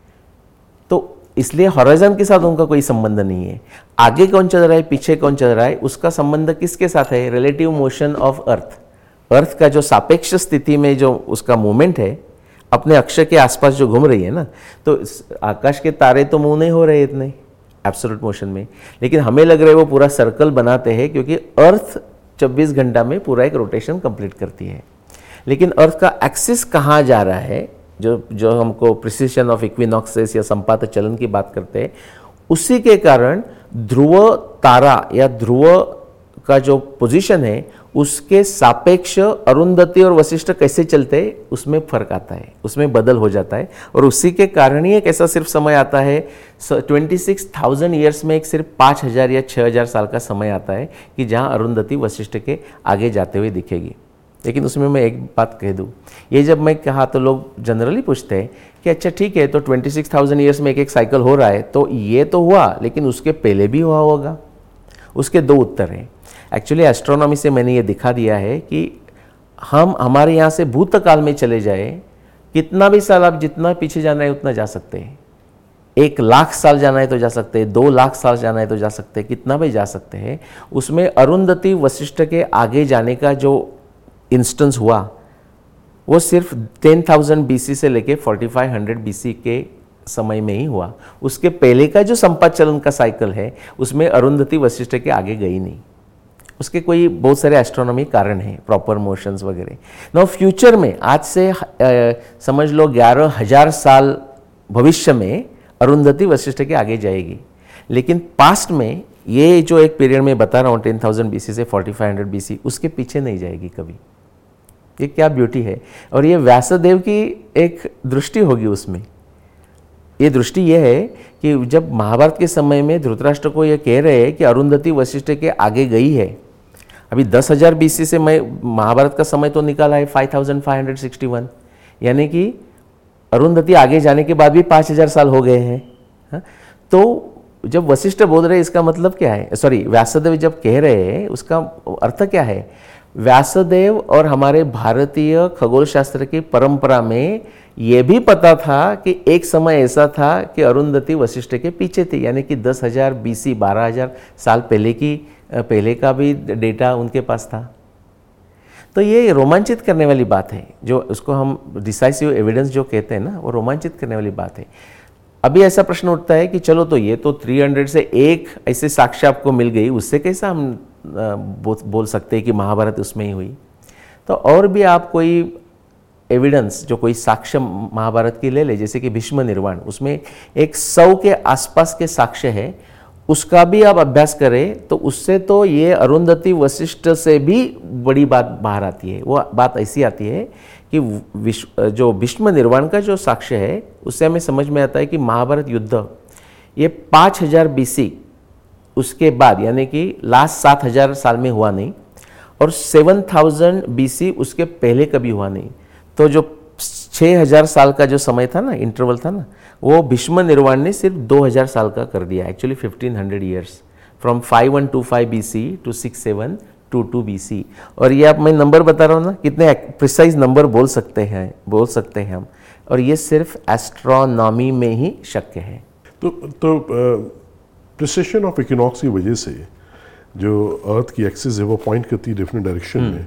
तो इसलिए हॉराइजन के साथ उनका कोई संबंध नहीं है। आगे कौन चल रहा है, पीछे कौन चल रहा है, उसका संबंध किसके साथ है? रिलेटिव मोशन ऑफ अर्थ का जो सापेक्ष स्थिति में जो उसका मूवमेंट है, अपने अक्ष के आसपास जो घूम रही है ना, तो आकाश के तारे तो मूव नहीं हो रहे इतने एब्सोल्यूट मोशन में, लेकिन हमें लग रहा है वो पूरा सर्कल बनाते हैं, क्योंकि अर्थ 24 घंटा में पूरा एक रोटेशन कंप्लीट करती है। लेकिन अर्थ का एक्सिस कहाँ जा रहा है, जो हमको प्रिसिशन ऑफ इक्विनॉक्सेस या संपात चलन की बात करते हैं, उसी के कारण ध्रुव तारा या ध्रुव का जो पोजीशन है उसके सापेक्ष अरुंधति और वशिष्ठ कैसे चलते हैं उसमें फर्क आता है, उसमें बदल हो जाता है। और उसी के कारण ही एक ऐसा सिर्फ समय आता है 26,000 ईयर्स में एक सिर्फ 5,000 या 6,000 साल का समय आता है कि जहाँ अरुंधति वशिष्ठ के आगे जाते हुए दिखेगी। लेकिन उसमें मैं एक बात कह दूँ, ये जब मैं कहा तो लोग जनरली पूछते हैं कि अच्छा ठीक है, तो 26,000 ईयर्स में एक साइकिल हो रहा है, तो ये तो हुआ लेकिन उसके पहले भी हुआ होगा। उसके दो उत्तर हैं। एक्चुअली एस्ट्रोनॉमी से मैंने ये दिखा दिया है कि हम हमारे यहाँ से भूतकाल में चले जाए, कितना भी साल आप जितना पीछे जाना है उतना जा सकते हैं। 1,00,000 साल जाना है तो जा सकते हैं, 2,00,000 साल जाना है तो जा सकते हैं, कितना भी जा सकते हैं। उसमें अरुंधति वशिष्ठ के आगे जाने का जो इंस्टेंस हुआ वो सिर्फ 10,000 BC से लेके 4500 BC के समय में ही हुआ। उसके पहले का जो संपात चलन का साइकिल है उसमें अरुंधति वशिष्ठ के आगे गई नहीं। उसके कोई बहुत सारे एस्ट्रोनॉमी कारण हैं, प्रॉपर मोशंस वगैरह। नाउ फ्यूचर में आज से समझ लो 11,000 साल भविष्य में अरुंधति वशिष्ठ के आगे जाएगी, लेकिन पास्ट में ये जो एक पीरियड में बता रहा हूँ 10,000 BC से 4500 BC, उसके पीछे नहीं जाएगी कभी। ये क्या ब्यूटी है। और ये व्यासदेव की एक दृष्टि होगी उसमें। ये दृष्टि ये है कि जब महाभारत के समय में धृतराष्ट्र को ये कह रहे हैं कि अरुंधति वशिष्ठ के आगे गई है, अभी 10,000 BC से मैं महाभारत का समय तो निकाला है 5561, यानी कि अरुंधति आगे जाने के बाद भी 5,000 साल हो गए हैं। तो जब वशिष्ठ बोल रहे हैं इसका मतलब क्या है, सॉरी व्यासदेव जब कह रहे हैं उसका अर्थ क्या है। व्यासदेव और हमारे भारतीय खगोल शास्त्र की परंपरा में यह भी पता था कि एक समय ऐसा था कि अरुंधति वशिष्ठ के पीछे थी, यानी कि 10,000 BC 12,000 साल पहले का भी डेटा उनके पास था। तो ये रोमांचित करने वाली बात है, जो उसको हम डिसाइसिव एविडेंस जो कहते हैं ना, वो रोमांचित करने वाली बात है। अभी ऐसा प्रश्न उठता है कि चलो तो ये तो 300 से एक ऐसे साक्ष्य आपको मिल गई, उससे कैसा हम बोल सकते हैं कि महाभारत उसमें ही हुई। तो और भी आप कोई एविडेंस जो कोई साक्ष्य महाभारत की ले ले, जैसे कि भीष्म निर्वाण, उसमें एक 100 के आसपास के साक्ष्य है, उसका भी आप अभ्यास करें तो उससे तो ये अरुंधति वशिष्ठ से भी बड़ी बात बाहर आती है। वो बात ऐसी आती है कि जो भीष्म निर्वाण का जो साक्ष्य है उससे हमें समझ में आता है कि महाभारत युद्ध ये 5000 BC उसके बाद, यानी कि लास्ट 7,000 साल में हुआ नहीं, और 7,000 BC उसके पहले कभी हुआ नहीं। तो जो 6,000 साल का जो समय था ना, इंटरवल था ना, वो भीष्म निर्वाण ने सिर्फ 2,000 साल का कर दिया। Actually 1500 years, from 5125 BC to 6722 BC। और ये आप मैं नंबर बता रहा हूँ ना, कितने प्रिसाइज नंबर बोल सकते हैं हम, और ये सिर्फ एस्ट्रोनॉमी में ही शक्य है। तो प्रिसिशन ऑफ इक्विनॉक्स की वजह से जो अर्थ की एक्सिस है वो पॉइंट करती है डिफरेंट डायरेक्शन में।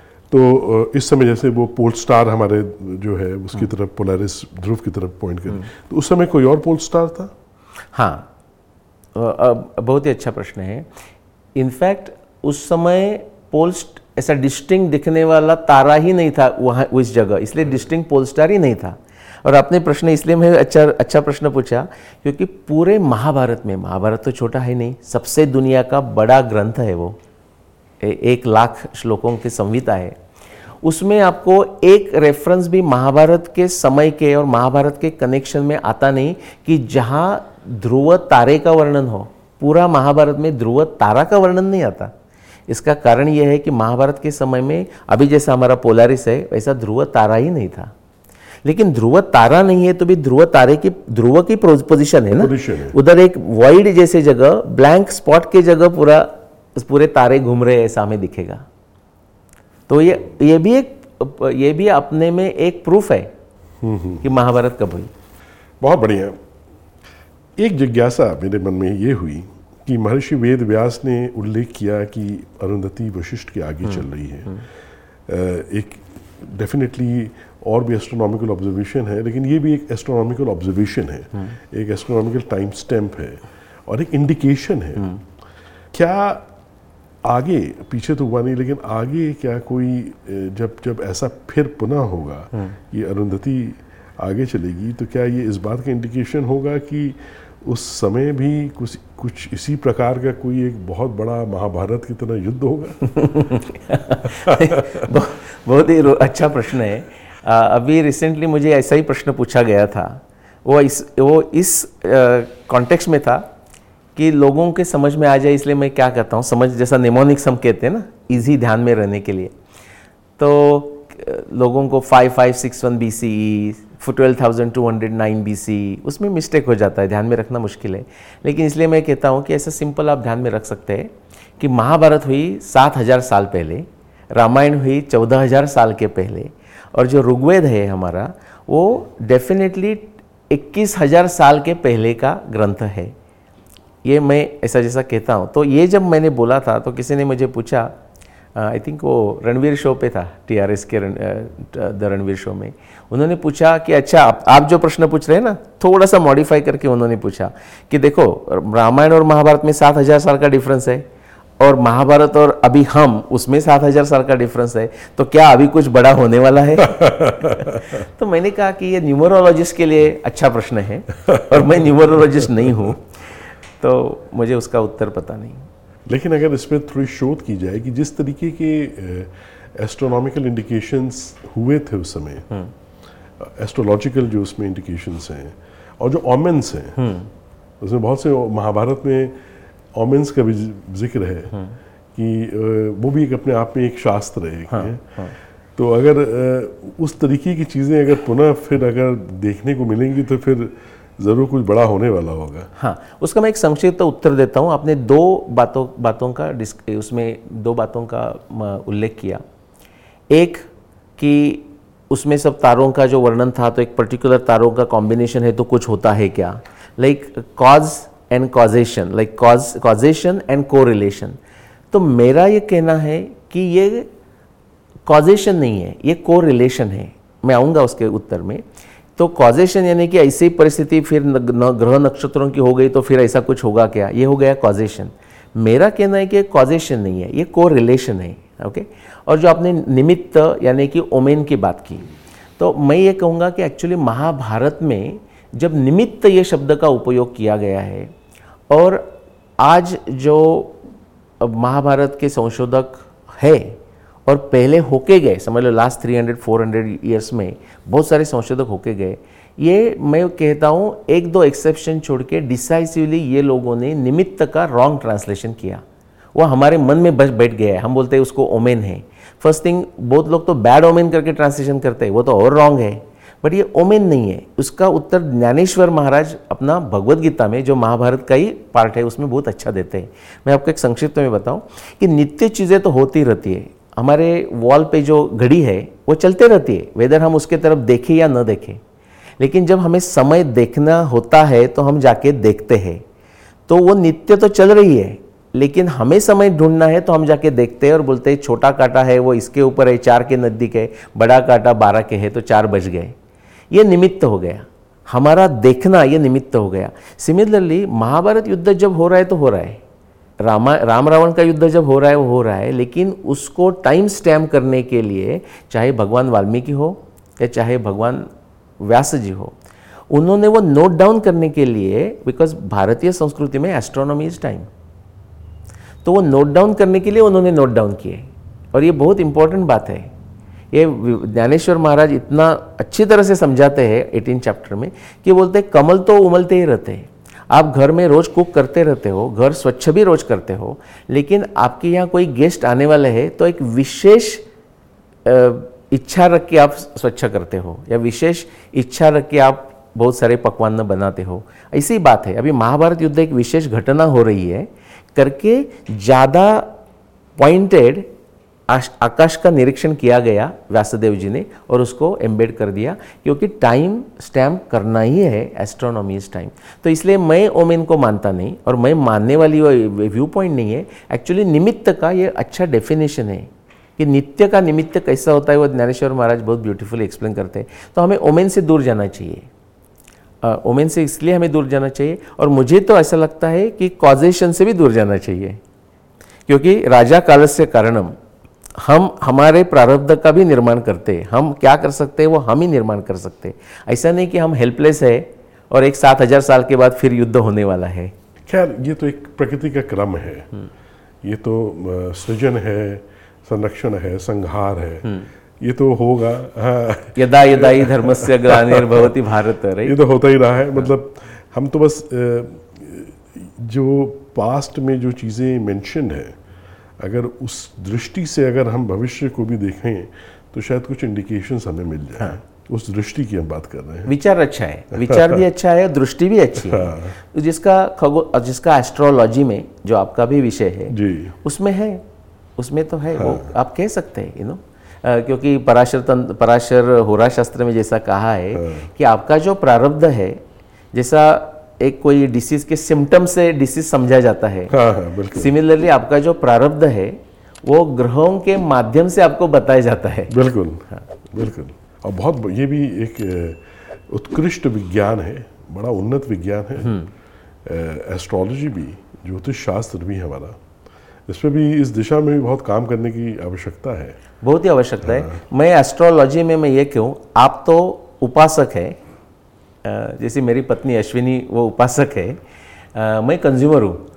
तो इस समय जैसे वो पोल स्टार हमारे जो है उसकी तरफ, पोलरिस ध्रुव की तरफ पॉइंट कर, तो उस समय कोई और पोल स्टार था? हाँ, बहुत ही अच्छा प्रश्न है। इनफैक्ट उस समय पोल ऐसा डिस्टिंक्ट दिखने वाला तारा ही नहीं था वहाँ उस जगह, इसलिए डिस्टिंक्ट पोल स्टार ही नहीं था। और आपने प्रश्न इसलिए मैं अच्छा प्रश्न पूछा क्योंकि पूरे महाभारत में, महाभारत तो छोटा है नहीं, सबसे दुनिया का बड़ा ग्रंथ है वो, 1,00,000 श्लोकों की संहिता है। उसमें आपको एक रेफरेंस भी महाभारत के समय के और महाभारत के कनेक्शन में आता नहीं कि जहाँ ध्रुव तारे का वर्णन हो। पूरा महाभारत में ध्रुव तारा का वर्णन नहीं आता। इसका कारण यह है कि महाभारत के समय में अभी जैसा हमारा पोलारिस है वैसा ध्रुव तारा ही नहीं था। लेकिन ध्रुव तारा नहीं है तो भी ध्रुव तारे की, ध्रुव की पोजीशन है ना, उधर एक वॉइड जैसे जगह, ब्लैंक स्पॉट के जगह पूरे तारे घूम रहे ऐसा हमें दिखेगा। तो ये भी अपने में एक प्रूफ है कि महाभारत कब हुई। बहुत बढ़िया। एक जिज्ञासा मेरे मन में ये हुई कि महर्षि वेद व्यास ने उल्लेख किया कि अरुंधति वशिष्ठ के आगे चल रही है। एक डेफिनेटली और भी एस्ट्रोनॉमिकल ऑब्जर्वेशन है, लेकिन ये भी एक एस्ट्रोनॉमिकल ऑब्जर्वेशन है, एक एस्ट्रोनॉमिकल टाइम स्टैम्प है और एक इंडिकेशन है। क्या आगे पीछे तो हुआ नहीं, लेकिन आगे क्या कोई जब ऐसा फिर पुनः होगा, ये अरुंधति आगे चलेगी, तो क्या ये इस बात का इंडिकेशन होगा कि उस समय भी कुछ इसी प्रकार का कोई एक बहुत बड़ा महाभारत की तरह युद्ध होगा? बहुत ही अच्छा प्रश्न है। अभी रिसेंटली मुझे ऐसा ही प्रश्न पूछा गया था। वो इस कॉन्टेक्स्ट में था कि लोगों के समझ में आ जाए, इसलिए मैं क्या कहता हूँ, समझ जैसा निमोनिक्स हम कहते हैं ना, इजी ध्यान में रहने के लिए। तो लोगों को 5561 BCE, 12,209 BCE, उसमें मिस्टेक हो जाता है, ध्यान में रखना मुश्किल है। लेकिन इसलिए मैं कहता हूँ कि ऐसा सिंपल आप ध्यान में रख सकते हैं कि महाभारत हुई 7,000 साल पहले, रामायण हुई 14,000 साल के पहले, और जो ऋग्वेद है हमारा वो डेफिनेटली 21,000 साल के पहले का ग्रंथ है। ये मैं ऐसा जैसा कहता हूँ। तो ये जब मैंने बोला था तो किसी ने मुझे पूछा, आई थिंक वो रणवीर शो पे था, TRS के द रणवीर शो में, उन्होंने पूछा कि अच्छा आप जो प्रश्न पूछ रहे हैं ना, थोड़ा सा मॉडिफाई करके उन्होंने पूछा कि देखो रामायण और महाभारत में 7,000 साल का डिफरेंस है, और महाभारत और अभी हम उसमें 7,000 साल का डिफरेंस है, तो क्या अभी कुछ बड़ा होने वाला है? तो मैंने कहा कि ये न्यूमरोलॉजिस्ट के लिए अच्छा प्रश्न है, और मैं न्यूमरोलॉजिस्ट नहीं हूँ, तो मुझे उसका उत्तर पता नहीं। लेकिन अगर इसमें थोड़ी शोध की जाए कि जिस तरीके के एस्ट्रोनॉमिकल इंडिकेशंस हुए थे उस समय, एस्ट्रोलॉजिकल जो उसमें इंडिकेशंस हैं और जो ऑमेंस हैं, उसमें बहुत से महाभारत में ऑमेंस का भी जिक्र है कि वो भी एक अपने आप में एक शास्त्र है। तो अगर उस तरीके की चीज़ें अगर पुनः फिर अगर देखने को मिलेंगी तो फिर ज़रूर कुछ बड़ा होने वाला होगा। हाँ, उसका मैं एक संक्षिप्त उत्तर देता हूँ। आपने दो बातों का उल्लेख किया। एक कि उसमें सब तारों का जो वर्णन था, तो एक पर्टिकुलर तारों का कॉम्बिनेशन है तो कुछ होता है क्या, like cause and causation, like causation and correlation. तो मेरा ये कहना है कि ये कॉजेशन नहीं है, ये कोरिलेशन है। मैं आऊँगा उसके उत्तर में। तो कॉजेशन यानी कि ऐसी परिस्थिति फिर ग्रह नक्षत्रों की हो गई तो फिर ऐसा कुछ होगा क्या, ये हो गया कॉजेशन। मेरा कहना है कि कॉजेशन नहीं है, ये कोरिलेशन है। ओके। और जो आपने निमित्त यानी कि ओमेन की बात की, तो मैं ये कहूँगा कि एक्चुअली महाभारत में जब निमित्त ये शब्द का उपयोग किया गया है, और आज जो महाभारत के संशोधक है और पहले होके गए, समझ लो लास्ट 300-400 ईयर्स में बहुत सारे संशोधक होके गए, ये मैं कहता हूँ एक दो एक्सेप्शन छोड़ के डिसाइसिवली ये लोगों ने निमित्त का रॉन्ग ट्रांसलेशन किया। वो हमारे मन में बस बैठ गया है, हम बोलते हैं उसको ओमेन है। फर्स्ट थिंग, बहुत लोग तो बैड ओमेन करके ट्रांसलेशन करते हैं, वो तो और रॉन्ग है, बट ये ओमेन नहीं है। उसका उत्तर ज्ञानेश्वर महाराज अपना भगवद गीता में, जो महाभारत का ही पार्ट है, उसमें बहुत अच्छा देते हैं। मैं आपको एक संक्षिप्त में बताऊं कि नित्य चीज़ें तो होती रहती है। हमारे वॉल पे जो घड़ी है वो चलते रहती है, वेदर हम उसके तरफ देखें या न देखें। लेकिन जब हमें समय देखना होता है तो हम जाके देखते हैं। तो वो नित्य तो चल रही है, लेकिन हमें समय ढूंढना है तो हम जाके देखते हैं और बोलते हैं छोटा कांटा है वो इसके ऊपर है, 4 के नज़दीक है, बड़ा कांटा 12 के है तो 4 बज गए। ये निमित्त हो गया, हमारा देखना ये निमित्त हो गया। सिमिलरली महाभारत युद्ध जब हो रहा है तो हो रहा है, राम रावण का युद्ध जब हो रहा है वो हो रहा है, लेकिन उसको टाइम स्टैम्प करने के लिए चाहे भगवान वाल्मीकि हो या चाहे भगवान व्यास जी हो, उन्होंने वो नोट डाउन करने के लिए, बिकॉज भारतीय संस्कृति में एस्ट्रोनॉमी इज टाइम, तो वो नोट डाउन करने के लिए उन्होंने नोट डाउन किए। और ये बहुत इंपॉर्टेंट बात है। ये ज्ञानेश्वर महाराज इतना अच्छी तरह से समझाते हैं 18 चैप्टर में कि बोलते हैं कमल तो उमलते ही रहते हैं। आप घर में रोज कुक करते रहते हो, घर स्वच्छ भी रोज करते हो, लेकिन आपके यहाँ कोई गेस्ट आने वाले हैं तो एक विशेष इच्छा रख के आप स्वच्छ करते हो, या विशेष इच्छा रख के आप बहुत सारे पकवान बनाते हो। ऐसी बात है। अभी महाभारत युद्ध एक विशेष घटना हो रही है करके ज़्यादा पॉइंटेड आकाश का निरीक्षण किया गया व्यासदेव जी ने, और उसको एम्बेड कर दिया, क्योंकि टाइम स्टैम्प करना ही है, एस्ट्रोनॉमी इज टाइम। तो इसलिए मैं ओमेन को मानता नहीं, और मैं मानने वाली व्यू पॉइंट नहीं है। एक्चुअली निमित्त का ये अच्छा डेफिनेशन है कि नित्य का निमित्त कैसा होता है, वो ज्ञानेश्वर महाराज बहुत ब्यूटीफुली एक्सप्लेन करते हैं। तो हमें ओमेन से दूर जाना चाहिए। ओमेन से इसलिए हमें दूर जाना चाहिए, और मुझे तो ऐसा लगता है कि कॉजेशन से भी दूर जाना चाहिए, क्योंकि राजा कालस्य कारणम, हम हमारे प्रारब्ध का भी निर्माण करते हैं। हम क्या कर सकते हैं वो हम ही निर्माण कर सकते हैं। ऐसा नहीं कि हम हेल्पलेस है और एक 7000 साल के बाद फिर युद्ध होने वाला है। खैर ये तो एक प्रकृति का क्रम है, ये तो सृजन है, संरक्षण है, संहार है, ये तो होगा। हाँ, यदा यदा ही धर्मस्य ग्लानिर्भवति भारत, ये तो होता ही रहा है। मतलब हम तो बस जो पास्ट में जो चीज़ें मेंशन है, अगर उस दृष्टि से अगर हम भविष्य को भी देखें तो शायद कुछ इंडिकेशंस हमें मिल जाए। हाँ। उस दृष्टि की हम बात कर रहे हैं। विचार अच्छा है, विचार भी अच्छा है, दृष्टि भी अच्छी है। हाँ। तो जिसका एस्ट्रोलॉजी में जो आपका भी विषय है जी, उसमें है, उसमें तो है। हाँ। वो आप कह सकते हैं, यू नो, क्योंकि पराशर होरा शास्त्र में जैसा कहा है कि आपका जो प्रारब्ध है, जैसा एक कोई डिसीज के सिम्टम से डिसीज समझा जाता है, सिमिलरली आपका जो प्रारब्ध है वो ग्रहों के माध्यम से आपको बताया जाता है। बिल्कुल। हाँ। बिल्कुल। और बहुत ये भी एक उत्कृष्ट विज्ञान है, बड़ा उन्नत विज्ञान है। एस्ट्रोलॉजी भी, ज्योतिष शास्त्र भी हमारा, इस पर भी, इस दिशा में भी बहुत काम करने की आवश्यकता है, बहुत ही आवश्यकता है। मैं एस्ट्रोलॉजी में मैं ये कहूँ, आप तो उपासक है, जैसे मेरी पत्नी अश्विनी वो उपासक है, मैं कंज्यूमर हूँ।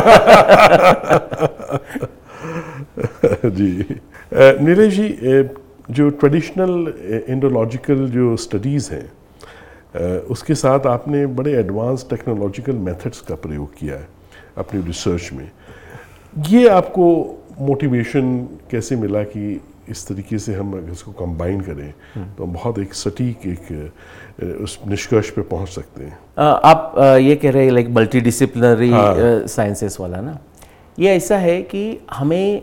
जी नीलेश जी, जो ट्रेडिशनल इंडोलॉजिकल जो स्टडीज़ हैं, उसके साथ आपने बड़े एडवांस टेक्नोलॉजिकल मेथड्स का प्रयोग किया है अपनी रिसर्च में। ये आपको मोटिवेशन कैसे मिला कि इस तरीके से हम अगर इसको कंबाइन करें तो बहुत एक सटीक एक उस निष्कर्ष पे पहुंच सकते हैं? आप ये कह रहे हैं लाइक मल्टी डिसिप्लिनरी साइंसेस वाला ना, ये ऐसा है कि हमें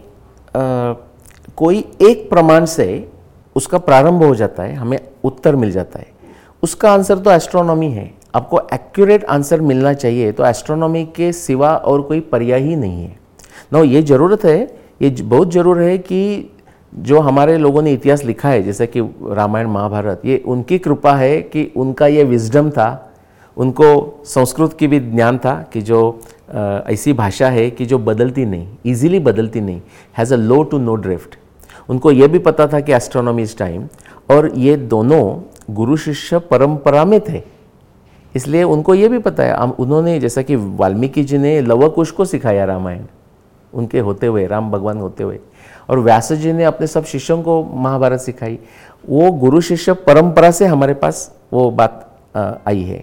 कोई एक प्रमाण से उसका प्रारंभ हो जाता है, हमें उत्तर मिल जाता है। उसका आंसर तो एस्ट्रोनॉमी है। आपको एक्यूरेट आंसर मिलना चाहिए तो एस्ट्रोनॉमी के सिवा और कोई पर्याय ही नहीं है। नो, ये ज़रूरत है, ये बहुत ज़रूर है कि जो हमारे लोगों ने इतिहास लिखा है, जैसे कि रामायण महाभारत, ये उनकी कृपा है कि उनका ये विजडम था, उनको संस्कृत की भी ज्ञान था कि जो ऐसी भाषा है कि जो बदलती नहीं, इजीली बदलती नहीं, has a low to no drift. उनको ये भी पता था कि एस्ट्रोनॉमी इज टाइम, और ये दोनों गुरु शिष्य परंपरा में थे, इसलिए उनको ये भी पता है। उन्होंने, जैसा कि वाल्मीकि जी ने लव कुश को सिखाया रामायण उनके होते हुए, राम भगवान होते हुए, और व्यास जी ने अपने सब शिष्यों को महाभारत सिखाई। वो गुरु शिष्य परंपरा से हमारे पास वो बात आई है।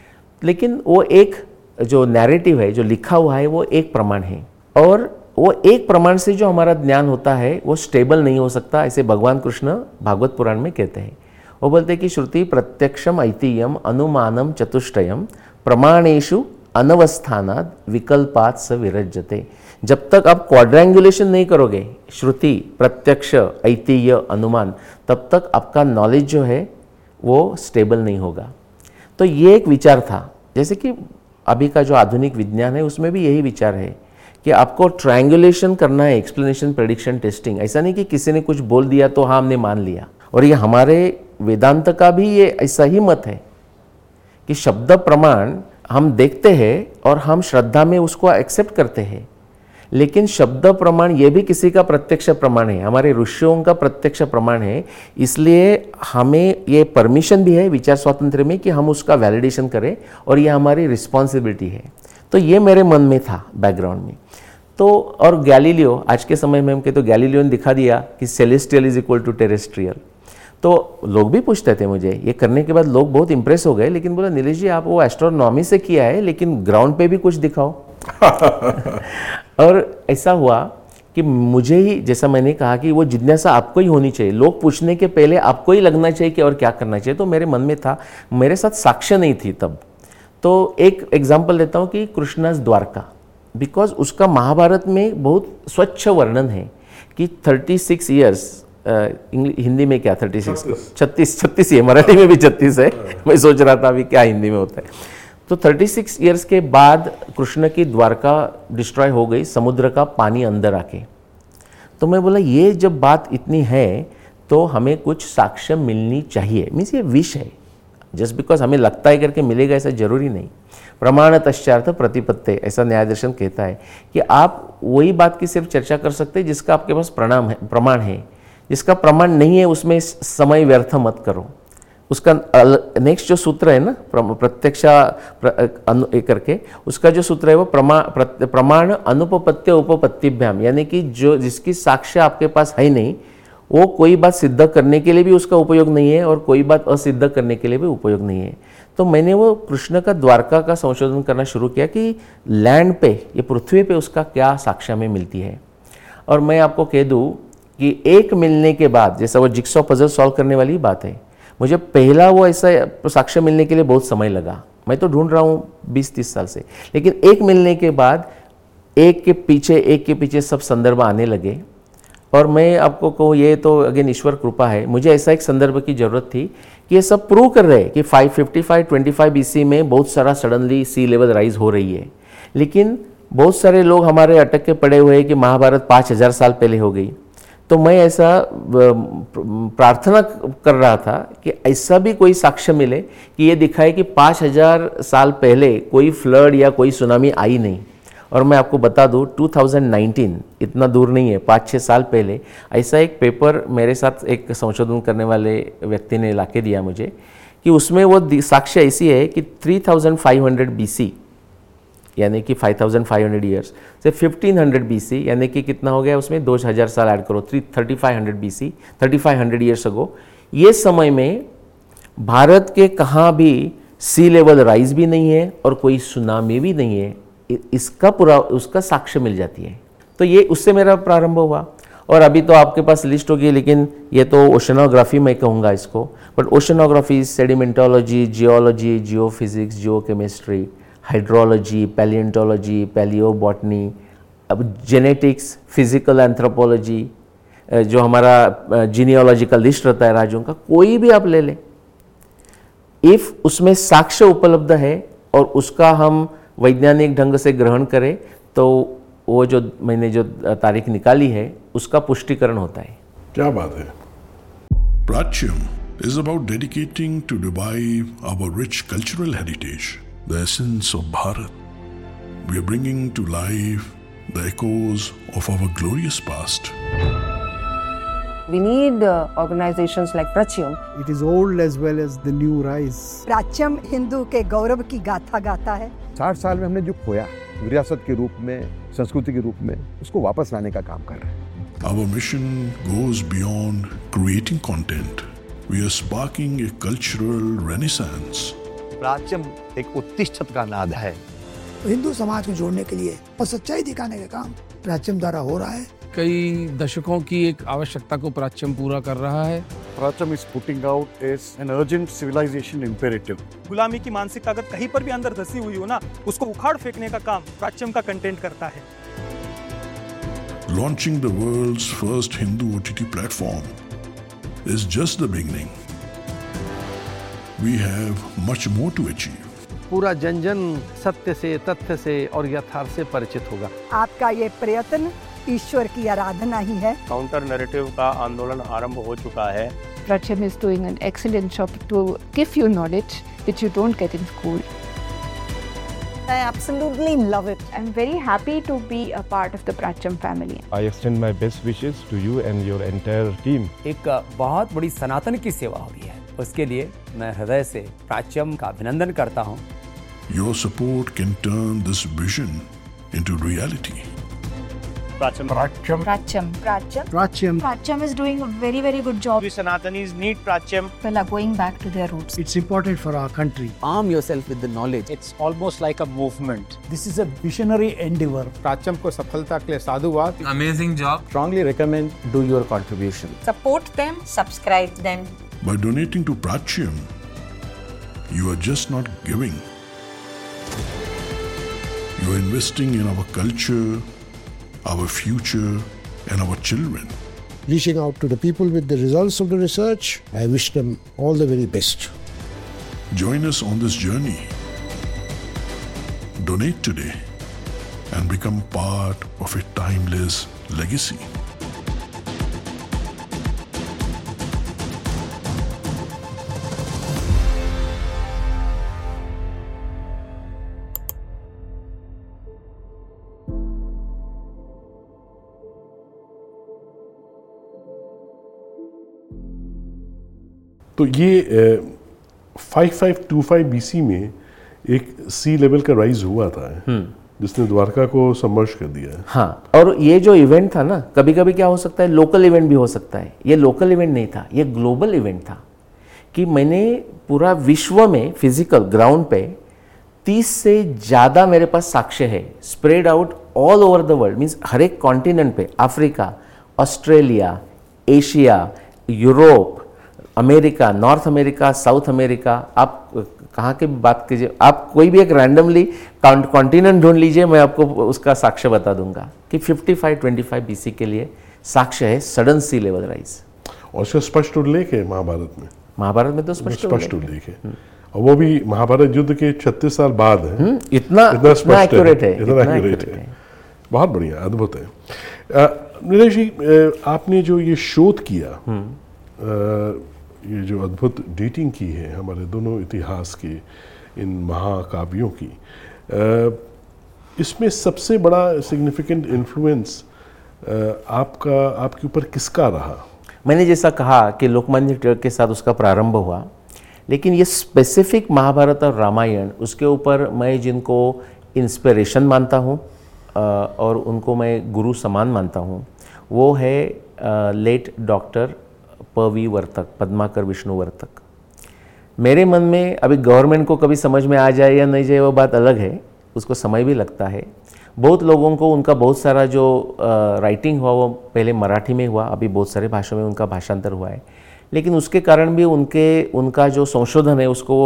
लेकिन वो एक जो नैरेटिव है, जो लिखा हुआ है, वो एक प्रमाण है, और वो एक प्रमाण से जो हमारा ज्ञान होता है वो स्टेबल नहीं हो सकता। ऐसे भगवान कृष्ण भागवत पुराण में कहते हैं। वो बोलते हैं कि श्रुति प्रत्यक्षम ऐतिह्यम अनुमानम चतुष्टयम प्रमाणेषु अनवस्थानाद विकल्पात स विरज्यते। जब तक आप क्वाड्रेंगुलेशन नहीं करोगे, श्रुति प्रत्यक्ष ऐतिह्य अनुमान, तब तक आपका नॉलेज जो है वो स्टेबल नहीं होगा। तो ये एक विचार था। जैसे कि अभी का जो आधुनिक विज्ञान है उसमें भी यही विचार है कि आपको ट्रायंगुलेशन करना है, एक्सप्लेनेशन, प्रेडिक्शन, टेस्टिंग। ऐसा नहीं कि किसी ने कुछ बोल दिया तो हाँ हमने मान लिया। और ये हमारे वेदांत का भी ये ऐसा ही मत है कि शब्द प्रमाण हम देखते हैं और हम श्रद्धा में उसको एक्सेप्ट करते हैं, लेकिन शब्द प्रमाण ये भी किसी का प्रत्यक्ष प्रमाण है, हमारे ऋषियों का प्रत्यक्ष प्रमाण है। इसलिए हमें ये परमिशन भी है विचार स्वातंत्र्य में कि हम उसका वैलिडेशन करें, और ये हमारी रिस्पॉन्सिबिलिटी है। तो ये मेरे मन में था बैकग्राउंड में। तो और गैलीलियो, आज के समय में हम कहते तो गैलीलियो ने दिखा दिया कि celestial is equal to terrestrial. तो लोग भी पूछते थे मुझे, ये करने के बाद लोग बहुत इंप्रेस हो गए, लेकिन बोला नीलेश जी आप वो एस्ट्रोनॉमी से किया है, लेकिन ग्राउंड पे भी कुछ दिखाओ। और ऐसा हुआ कि मुझे ही, जैसा मैंने कहा कि वो जिज्ञासा आपको ही होनी चाहिए, लोग पूछने के पहले आपको ही लगना चाहिए कि और क्या करना चाहिए। तो मेरे मन में था, मेरे साथ साक्ष्य नहीं थी तब। तो एक एग्जाम्पल देता हूँ कि कृष्णास द्वारका, बिकॉज उसका महाभारत में बहुत स्वच्छ वर्णन है कि 36 ईयर्स, हिंदी में क्या 36 ही है, मराठी में भी 36 है। मैं सोच रहा था अभी क्या हिंदी में होता है। तो 36 ईयर्स के बाद कृष्ण की द्वारका डिस्ट्रॉय हो गई, समुद्र का पानी अंदर आके। तो मैं बोला ये जब बात इतनी है तो हमें कुछ साक्ष्य मिलनी चाहिए। मीन्स ये विश है, जस्ट बिकॉज हमें लगता है करके मिलेगा ऐसा जरूरी नहीं। प्रमाणतश्चार्थ प्रतिपत्ति, ऐसा न्याय दर्शन कहता है कि आप वही बात की सिर्फ चर्चा कर सकते हैं जिसका आपके पास प्रमाण है। जिसका प्रमाण नहीं है उसमें समय व्यर्थ मत करो। उसका नेक्स्ट जो सूत्र है ना प्रत्यक्षा करके, उसका जो सूत्र है वो प्रमाण अनुपपत्ति उपपत्तिभ्याम, यानी कि जो जिसकी साक्ष्य आपके पास है नहीं वो कोई बात सिद्ध करने के लिए भी उसका उपयोग नहीं है और कोई बात असिद्ध करने के लिए भी उपयोग नहीं है। तो मैंने वो कृष्ण का द्वारका का संशोधन करना शुरू किया कि लैंड पे, ये पृथ्वी पे उसका क्या साक्ष्य हमें मिलती है। और मैं आपको कह दूँ कि एक मिलने के बाद, जैसा वो जिक्सॉ पजल सॉल्व करने वाली बात है, मुझे पहला वो ऐसा साक्ष्य मिलने के लिए बहुत समय लगा। मैं तो ढूंढ रहा हूँ 20-30 साल से, लेकिन एक मिलने के बाद एक के पीछे सब संदर्भ आने लगे। और मैं आपको कहूँ, ये तो अगेन ईश्वर कृपा है, मुझे ऐसा एक संदर्भ की जरूरत थी कि ये सब प्रूव कर रहे हैं कि 555-25 BC में बहुत सारा सडनली सी लेवल राइज हो रही है। लेकिन बहुत सारे लोग हमारे अटक के पड़े हुए हैं कि महाभारत 5000 साल पहले हो गई। तो मैं ऐसा प्रार्थना कर रहा था कि ऐसा भी कोई साक्ष्य मिले कि ये दिखाए कि 5000 साल पहले कोई फ्लड या कोई सुनामी आई नहीं। और मैं आपको बता दूं 2019, इतना दूर नहीं है, 5-6 साल पहले ऐसा एक पेपर मेरे साथ एक संशोधन करने वाले व्यक्ति ने लाके दिया मुझे कि उसमें वो साक्ष्य ऐसी है कि 3500 BC यानी कि 5500 ईयर्स से 1500 BC यानी कि कितना हो गया, उसमें 2000 साल ऐड करो, 3500 BC, 3500 ईयर्स अगो, ये समय में भारत के कहाँ भी सी लेवल राइज भी नहीं है और कोई सुनामी भी नहीं है। इसका पूरा उसका साक्ष्य मिल जाती है। तो ये उससे मेरा प्रारंभ हुआ। और अभी तो आपके पास लिस्ट होगी, लेकिन ये तो ओशनोग्राफी मैं कहूँगा इसको, but oceanography, sedimentology, geology, geophysics, geochemistry, hydrology, palaeontology, palaeobotany, अब जेनेटिक्स, फिजिकल एंथ्रोपोलॉजी, जो हमारा जीनियोलॉजिकल लिस्ट रहता है राज्यों का, कोई भी आप ले लें, इफ़ उसमें साक्ष्य उपलब्ध है और उसका हम वैज्ञानिक ढंग से ग्रहण करें तो वो जो मैंने जो तारीख निकाली है उसका पुष्टिकरण होता है। क्या बात है। Pratyam is about dedicating to revive our rich cultural heritage, the essence of Bharat. We are bringing to life the echoes of our glorious past. We need organizations like Pratyam. It is old as well as the new rise. प्राच्यम Hindu के गौरव की गाथा गाता है। 60 साल में हमने जो खोया विरासत के रूप में, संस्कृति के रूप में, उसको वापस लाने का काम कर रहे हैं। Our mission goes beyond creating content. We are sparking a cultural renaissance. प्राच्यम एक उत्तिष्ठत का नाद है। हिंदू समाज को जोड़ने के लिए और सच्चाई दिखाने का काम प्राच्यम द्वारा हो रहा है। कई दशकों की एक आवश्यकता को प्राच्यम पूरा कर रहा है। प्राच्यम is putting out as an urgent civilization imperative. गुलामी की मानसिकता अगर कहीं पर भी अंदर धसी हुई हो ना, उसको उखाड़ फेंकने का काम प्राच्यम का कंटेंट करता है। Launching the world's first Hindu OTT platform is just the beginning. We have much more to achieve. पूरा जन जन सत्य से, तथ्य से और यथार्थ से परिचित होगा। आपका ये प्रयत्न ईश्वर की आराधना ही है। काउंटर नैरेटिव का आंदोलन आरंभ हो चुका है। Pratyam is doing an excellent job to give you knowledge which you don't get in school. I absolutely love it. I'm very happy to be a part of the Pratyam family. I extend my best wishes to you and your entire team. एक बहुत बड़ी सनातन की सेवा हो रही है, उसके लिए मैं हृदय से प्राच्यम का अभिनंदन करता हूँ। Your support can turn this vision into reality. Pratyam. Pratyam is doing a very, very good job. We Sanatanis need Pratyam. People are going back to their roots. It's important for our country. Arm yourself with the knowledge. It's almost like a movement. This is a visionary endeavor. प्राच्यम को सफलता के लिए साधुवाद। Amazing job. Strongly recommend Do your contribution. Support them, subscribe them. By donating to Pratyam, you are just not giving. You are investing in our culture, our future, and our children. Reaching out to the people with the results of the research, I wish them all the very best. Join us on this journey. Donate today and become part of a timeless legacy. तो ये 5525 BC में एक सी level का rise हुआ था जिसने द्वारका को submerge कर दिया। हाँ, और ये जो इवेंट था ना, कभी कभी क्या हो सकता है, लोकल इवेंट भी हो सकता है। ये लोकल इवेंट नहीं था, ये ग्लोबल इवेंट था कि मैंने पूरा विश्व में फिजिकल ग्राउंड पे 30 से ज़्यादा मेरे पास साक्ष्य है, spread out all over the world, means हर एक कॉन्टिनेंट पे, Africa, Australia, Asia, Europe, America, North America, South America, आप कहाँ की बात कीजिए, आप कोई भी एक रैंडमली कॉन्टिनेंट ढूंढ लीजिए, मैं आपको उसका साक्ष्य बता दूंगा कि 5525 BC के लिए साक्ष्य है सडन सी लेवल राइज। और उसका स्पष्ट उल्लेख है महाभारत में। महाभारत में तो स्पष्ट उल्लेख है, और वो भी महाभारत युद्ध के 36 साल बाद है। इतना एक्यूरेट है, इतना एक्यूरेट है। बहुत बढ़िया, अद्भुत है। नीरज जी, आपने जो ये शोध किया, ये जो अद्भुत डेटिंग की है हमारे दोनों इतिहास के इन महाकाव्यों की, इसमें सबसे बड़ा सिग्निफिकेंट इन्फ्लुएंस आपके ऊपर किसका रहा? मैंने जैसा कहा कि लोकमान्य तिलक के साथ उसका प्रारंभ हुआ, लेकिन ये स्पेसिफिक महाभारत और रामायण, उसके ऊपर मैं जिनको इंस्पिरेशन मानता हूँ और उनको मैं गुरु समान मानता हूँ, वो है लेट डॉक्टर पवी वर्तक, पद्माकर विष्णु वर्तक। मेरे मन में अभी गवर्नमेंट को कभी समझ में आ जाए या नहीं जाए वो बात अलग है, उसको समय भी लगता है। बहुत लोगों को उनका बहुत सारा जो राइटिंग हुआ वो पहले मराठी में हुआ, अभी बहुत सारे भाषाओं में उनका भाषांतर हुआ है, लेकिन उसके कारण भी उनका जो संशोधन है उसको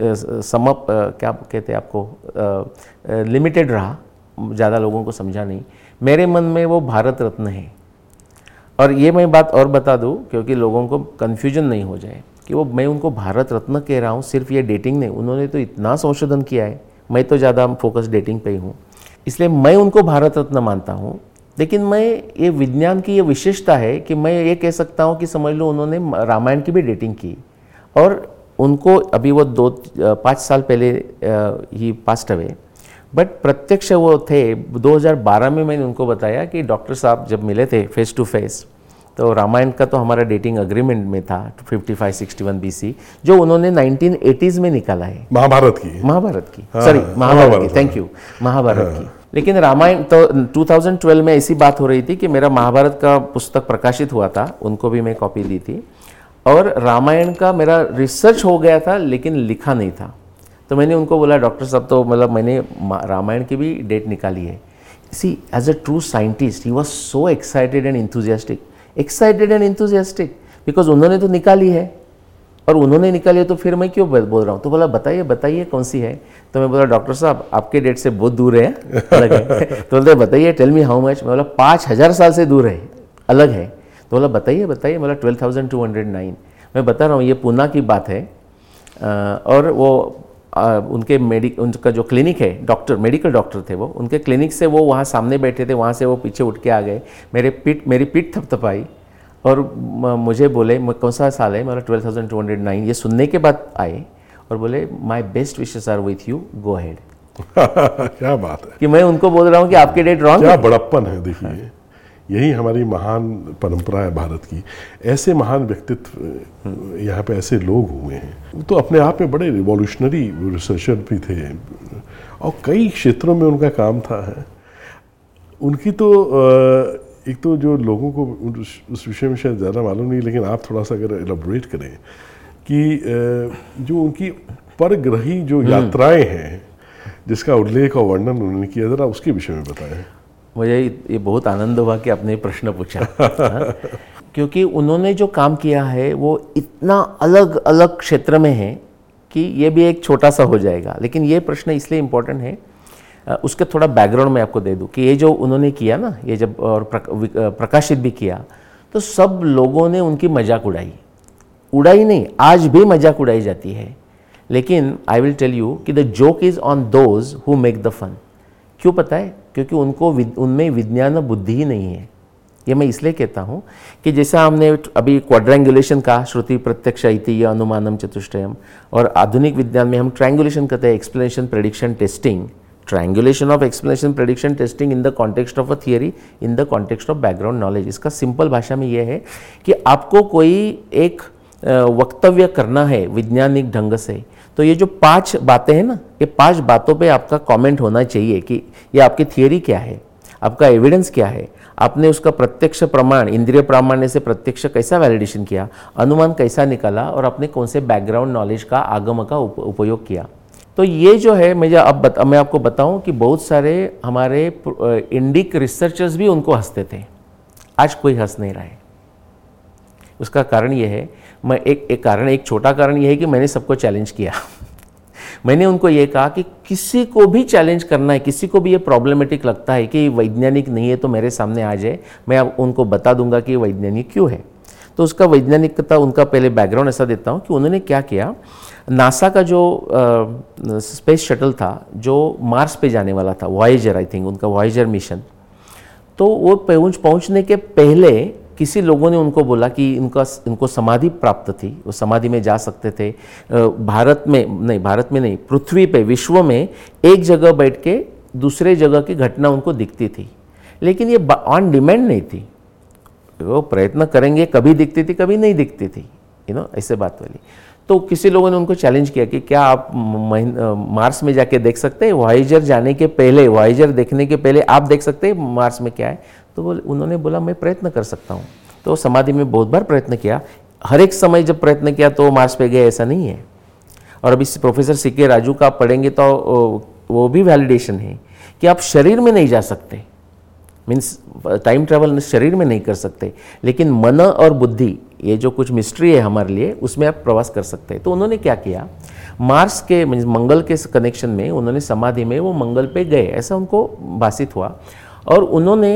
क्या कहते हैं आपको, लिमिटेड रहा, ज़्यादा लोगों को समझा नहीं। मेरे मन में वो भारत रत्न है। और ये मैं बात और बता दूं क्योंकि लोगों को कन्फ्यूजन नहीं हो जाए कि वो मैं उनको भारत रत्न कह रहा हूँ, सिर्फ ये डेटिंग नहीं, उन्होंने तो इतना संशोधन किया है, मैं तो ज़्यादा फोकस डेटिंग पे ही हूँ, इसलिए मैं उनको भारत रत्न मानता हूँ। लेकिन मैं ये विज्ञान की ये विशेषता है कि मैं ये कह सकता हूँ कि समझ लो उन्होंने रामायण की भी डेटिंग की, और उनको अभी वो 5 साल पहले ही पास्ट अवे, बट प्रत्यक्ष वो थे। 2012 में मैंने उनको बताया कि डॉक्टर साहब जब मिले थे फेस टू फेस, तो रामायण का तो हमारा डेटिंग अग्रीमेंट में था 5561 BC, जो उन्होंने 1980s में निकाला है। महाभारत की सॉरी महाभारत की, थैंक यू, महाभारत की। लेकिन रामायण तो 2012 में ऐसी बात हो रही थी कि मेरा महाभारत का पुस्तक प्रकाशित हुआ था, उनको भी मैं कॉपी दी थी, और रामायण का मेरा रिसर्च हो गया था लेकिन लिखा नहीं था। तो मैंने उनको बोला डॉक्टर साहब, तो मतलब मैंने रामायण की भी डेट निकाली है। See as a true scientist he was so excited and enthusiastic because उन्होंने तो निकाली है, और उन्होंने निकाली है तो फिर मैं क्यों बोल रहा हूँ। तो बोला बताइए कौन सी है। तो मैं बोला डॉक्टर साहब आपके डेट से बहुत दूर है, अलग है। तो बोलते बताइए, टेल मी हाउ मच। मैं बोला 5000 साल से दूर है, अलग है। तो बोला बताइए। बोला 12,209। मैं बता रहा हूँ, ये पूना की बात है। और वो उनका जो क्लिनिक है, मेडिकल डॉक्टर थे वो, उनके क्लिनिक से वो वहाँ सामने बैठे थे, वहाँ से वो पीछे उठ के आ गए, मेरी पीठ थपथपाई और मुझे बोले कौन सा साल है। मेरा 12,209। ये सुनने के बाद आए और बोले my best wishes are with you, go ahead. क्या बात है कि मैं उनको बोल रहा हूँ कि आपके डेट रॉन्ग है। क्या बड़प्पन है, देखिए यही हमारी महान परंपरा है भारत की। ऐसे महान व्यक्तित्व यहाँ पे ऐसे लोग हुए हैं, तो अपने आप में बड़े रिवॉल्यूशनरी रिसर्चर भी थे और कई क्षेत्रों में उनका काम था है। उनकी तो एक तो जो लोगों को उस विषय में शायद ज़्यादा मालूम नहीं, लेकिन आप थोड़ा सा अगर एलाबोरेट करें कि जो उनकी परग्रही जो यात्राएं हैं जिसका उल्लेख और वर्णन उन्होंने किया, ज़रा उसके विषय में बताएं। मुझे ये बहुत आनंद हुआ कि आपने प्रश्न पूछा। क्योंकि उन्होंने जो काम किया है वो इतना अलग अलग क्षेत्र में है कि ये भी एक छोटा सा हो जाएगा। लेकिन ये प्रश्न इसलिए इम्पोर्टेंट है, उसके थोड़ा बैकग्राउंड में आपको दे दूं कि ये जो उन्होंने किया ना, ये जब और प्रकाशित भी किया, तो सब लोगों ने उनकी मजाक उड़ाई नहीं, आज भी मजाक उड़ाई जाती है। लेकिन आई विल टेल यू कि the joke is on those who make the fun. क्यों पता है? क्योंकि उनमें विज्ञान बुद्धि ही नहीं है। ये मैं इसलिए कहता हूँ कि जैसा हमने अभी क्वाड्रेंगुलेशन का, श्रुति प्रत्यक्ष इति या अनुमानम चतुष्टयम, और आधुनिक विज्ञान में हम ट्रायंगुलेशन कहते हैं, explanation prediction testing, triangulation of explanation prediction testing in the context of a theory in the context of background knowledge। इसका सिंपल भाषा में ये है कि आपको कोई एक वक्तव्य करना है वैज्ञानिक ढंग से, तो ये जो 5 बातें हैं ना, ये 5 बातों पे आपका कमेंट होना चाहिए कि ये आपकी थियरी क्या है, आपका एविडेंस क्या है, आपने उसका प्रत्यक्ष प्रमाण, इंद्रिय प्रामाण्य से प्रत्यक्ष कैसा वैलिडेशन किया, अनुमान कैसा निकाला, और आपने कौन से बैकग्राउंड नॉलेज का आगम का उपयोग किया। तो ये जो है मैं आपको बताऊं कि बहुत सारे हमारे इंडिक रिसर्चर्स भी उनको हंसते थे, आज कोई हंस नहीं रहा है। उसका कारण ये है, मैं एक छोटा कारण ये है कि मैंने सबको चैलेंज किया मैंने उनको ये कहा कि किसी को भी चैलेंज करना है, किसी को भी ये प्रॉब्लमेटिक लगता है कि वैज्ञानिक नहीं है तो मेरे सामने आ जाए, मैं अब उनको बता दूंगा कि ये वैज्ञानिक क्यों है। तो उसका वैज्ञानिकता, उनका पहले बैकग्राउंड ऐसा देता हूँ कि उन्होंने क्या किया, नासा का जो स्पेस शटल था जो मार्स पे जाने वाला था, वॉयेजर, आई थिंक उनका वॉयेजर मिशन, तो वो पहुंचने के पहले किसी लोगों ने उनको बोला कि इनको समाधि प्राप्त थी, वो समाधि में जा सकते थे। भारत में नहीं, पृथ्वी पे, विश्व में एक जगह बैठ के दूसरे जगह की घटना उनको दिखती थी, लेकिन ये ऑन डिमांड नहीं थी, वो प्रयत्न करेंगे कभी दिखती थी कभी नहीं दिखती थी, ऐसे बात वाली। तो किसी लोगों ने उनको चैलेंज किया कि क्या आप मार्स में जाके देख सकते हैं, वॉयेजर जाने के पहले, वॉयेजर देखने के पहले आप देख सकते हैं मार्स में क्या है। तो उन्होंने बोला मैं प्रयत्न कर सकता हूँ। तो समाधि में बहुत बार प्रयत्न किया, हर एक समय जब प्रयत्न किया तो मार्स पे गए ऐसा नहीं है। और अभी प्रोफेसर सीके राजू का आप पढ़ेंगे तो वो भी वैलिडेशन है कि आप शरीर में नहीं जा सकते, मीन्स टाइम ट्रैवल शरीर में नहीं कर सकते, लेकिन मन और बुद्धि, ये जो कुछ मिस्ट्री है हमारे लिए, उसमें आप प्रवास कर सकते हैं। तो उन्होंने क्या किया, मार्स के मंगल के कनेक्शन में उन्होंने समाधि में वो मंगल पे गए, ऐसा उनको भाषित हुआ। और उन्होंने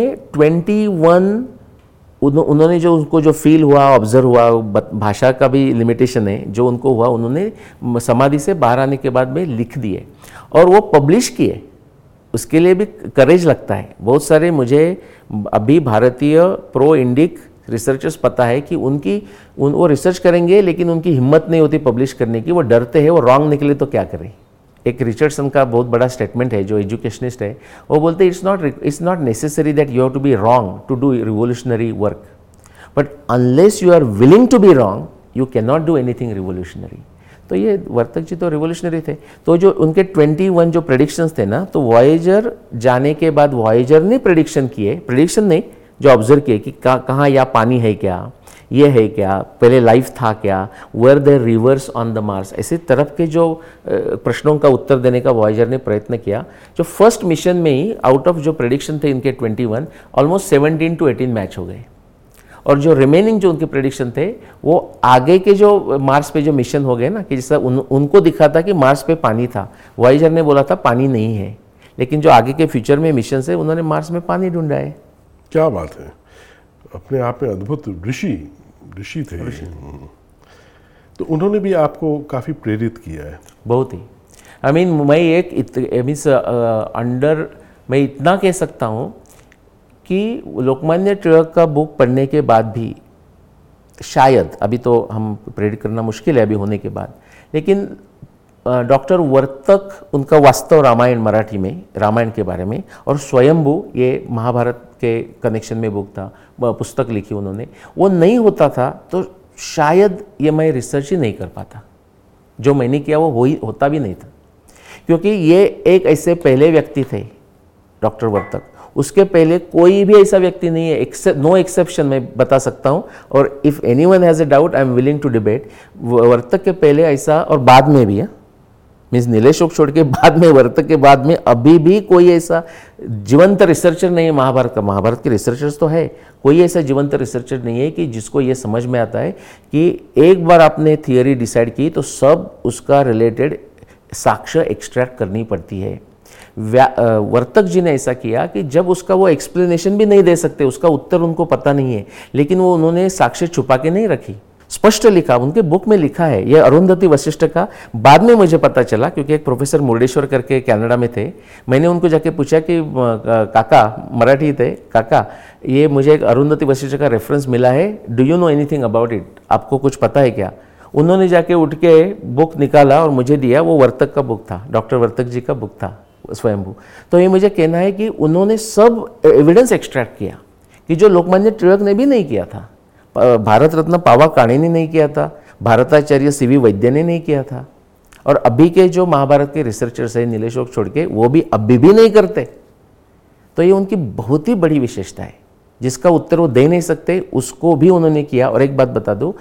21 उन्होंने जो उनको जो फील हुआ, ऑब्जर्व हुआ, भाषा का भी लिमिटेशन है, जो उनको हुआ उन्होंने समाधि से बाहर आने के बाद में लिख दिए और वो पब्लिश किए। उसके लिए भी करेज लगता है। बहुत सारे मुझे अभी भारतीय प्रो इंडिक रिसर्चर्स पता है कि वो रिसर्च करेंगे लेकिन उनकी हिम्मत नहीं होती पब्लिश करने की, वो डरते हैं वो रॉन्ग निकले तो क्या करें। एक रिचर्डसन का बहुत बड़ा स्टेटमेंट है, जो एजुकेशनिस्ट है, वो बोलते हैं it's not necessary that you have to be wrong to do revolutionary work, but unless you are willing to be wrong you can not do anything revolutionary. तो ये वर्तक जी तो रिवोल्यूशनरी थे। तो जो उनके 21 जो प्रेडिक्शंस थे ना, तो वॉयेजर जाने के बाद वॉयेजर ने प्रेडिक्शन नहीं, जो ऑब्जर्व किए कि कहाँ या पानी है क्या, ये है क्या, पहले लाइफ था क्या, where the rivers on the Mars, ऐसे तरफ के जो प्रश्नों का उत्तर देने का वॉयेजर ने प्रयत्न किया। जो फर्स्ट मिशन में ही आउट ऑफ जो प्रेडिक्शन थे इनके 21, ऑलमोस्ट 17 to 18 मैच हो गए। और जो रिमेनिंग जो उनके प्रेडिक्शन थे वो आगे के जो मार्स पे जो मिशन हो गए ना, कि जैसा उनको दिखा था कि मार्स पे पानी था, वॉयेजर ने बोला था पानी नहीं है, लेकिन जो आगे के फ्यूचर में मिशन से उन्होंने मार्स में पानी ढूंढा है। क्या बात है, अपने आप में अद्भुत ऋषि थे। तो उन्होंने भी आपको काफ़ी प्रेरित किया है। बहुत ही, आई मीन मैं इतना कह सकता हूँ कि लोकमान्य तिलक का बुक पढ़ने के बाद भी शायद, अभी तो हम प्रेडिक्ट करना मुश्किल है अभी होने के बाद, लेकिन डॉक्टर वर्तक उनका वास्तव रामायण मराठी में, रामायण के बारे में, और स्वयंभू ये महाभारत के कनेक्शन में बुक था, पुस्तक लिखी उन्होंने, वो नहीं होता था तो शायद ये मैं रिसर्च ही नहीं कर पाता। जो मैंने किया वो होता भी नहीं था, क्योंकि ये एक ऐसे पहले व्यक्ति थे डॉक्टर वर्तक, उसके पहले कोई भी ऐसा व्यक्ति नहीं है, नो एक्सेप्शन मैं बता सकता हूँ। और if anyone has a doubt I am willing to debate, Vartak के पहले ऐसा, और बाद में भी मीन्स नीलेशोक छोड़ के बाद में, वर्तक के बाद में अभी भी कोई ऐसा जीवंत रिसर्चर नहीं है महाभारत का। महाभारत के रिसर्चर्स तो है, कोई ऐसा जीवंत रिसर्चर नहीं है कि जिसको ये समझ में आता है कि एक बार आपने थियरी डिसाइड की तो सब उसका रिलेटेड साक्ष्य एक्सट्रैक्ट करनी पड़ती है। वर्तक जी ने ऐसा किया कि जब उसका वो एक्सप्लेनेशन भी नहीं दे सकते, उसका उत्तर उनको पता नहीं है, लेकिन वो उन्होंने साक्ष्य छुपा के नहीं रखी, स्पष्ट लिखा, उनके बुक में लिखा है। ये अरुंधति वशिष्ठ का बाद में मुझे पता चला, क्योंकि एक प्रोफेसर मुर्डेश्वर करके कनाडा में थे, मैंने उनको जाके पूछा कि काका, मराठी थे, काका ये मुझे एक अरुंधति वशिष्ठ का रेफरेंस मिला है, do you know anything about it, आपको कुछ पता है क्या? उन्होंने जाके उठ के बुक निकाला और मुझे दिया, वो वर्तक का बुक था, डॉक्टर वर्तक जी का बुक था स्वयंभू। तो ये मुझे कहना है कि उन्होंने सब एविडेंस एक्सट्रैक्ट किया कि जो लोकमान्य तिलक ने भी नहीं किया था, भारत रत्न पावा काणे ने नहीं किया था, भारताचार्य सीवी वैद्य ने नहीं किया था, और अभी के जो महाभारत के रिसर्चर्स हैं नीलेश को छोड़ के, वो भी अभी भी नहीं करते। तो ये उनकी बहुत ही बड़ी विशेषता है, जिसका उत्तर वो दे नहीं सकते, उसको भी उन्होंने किया। और एक बात बता दूं,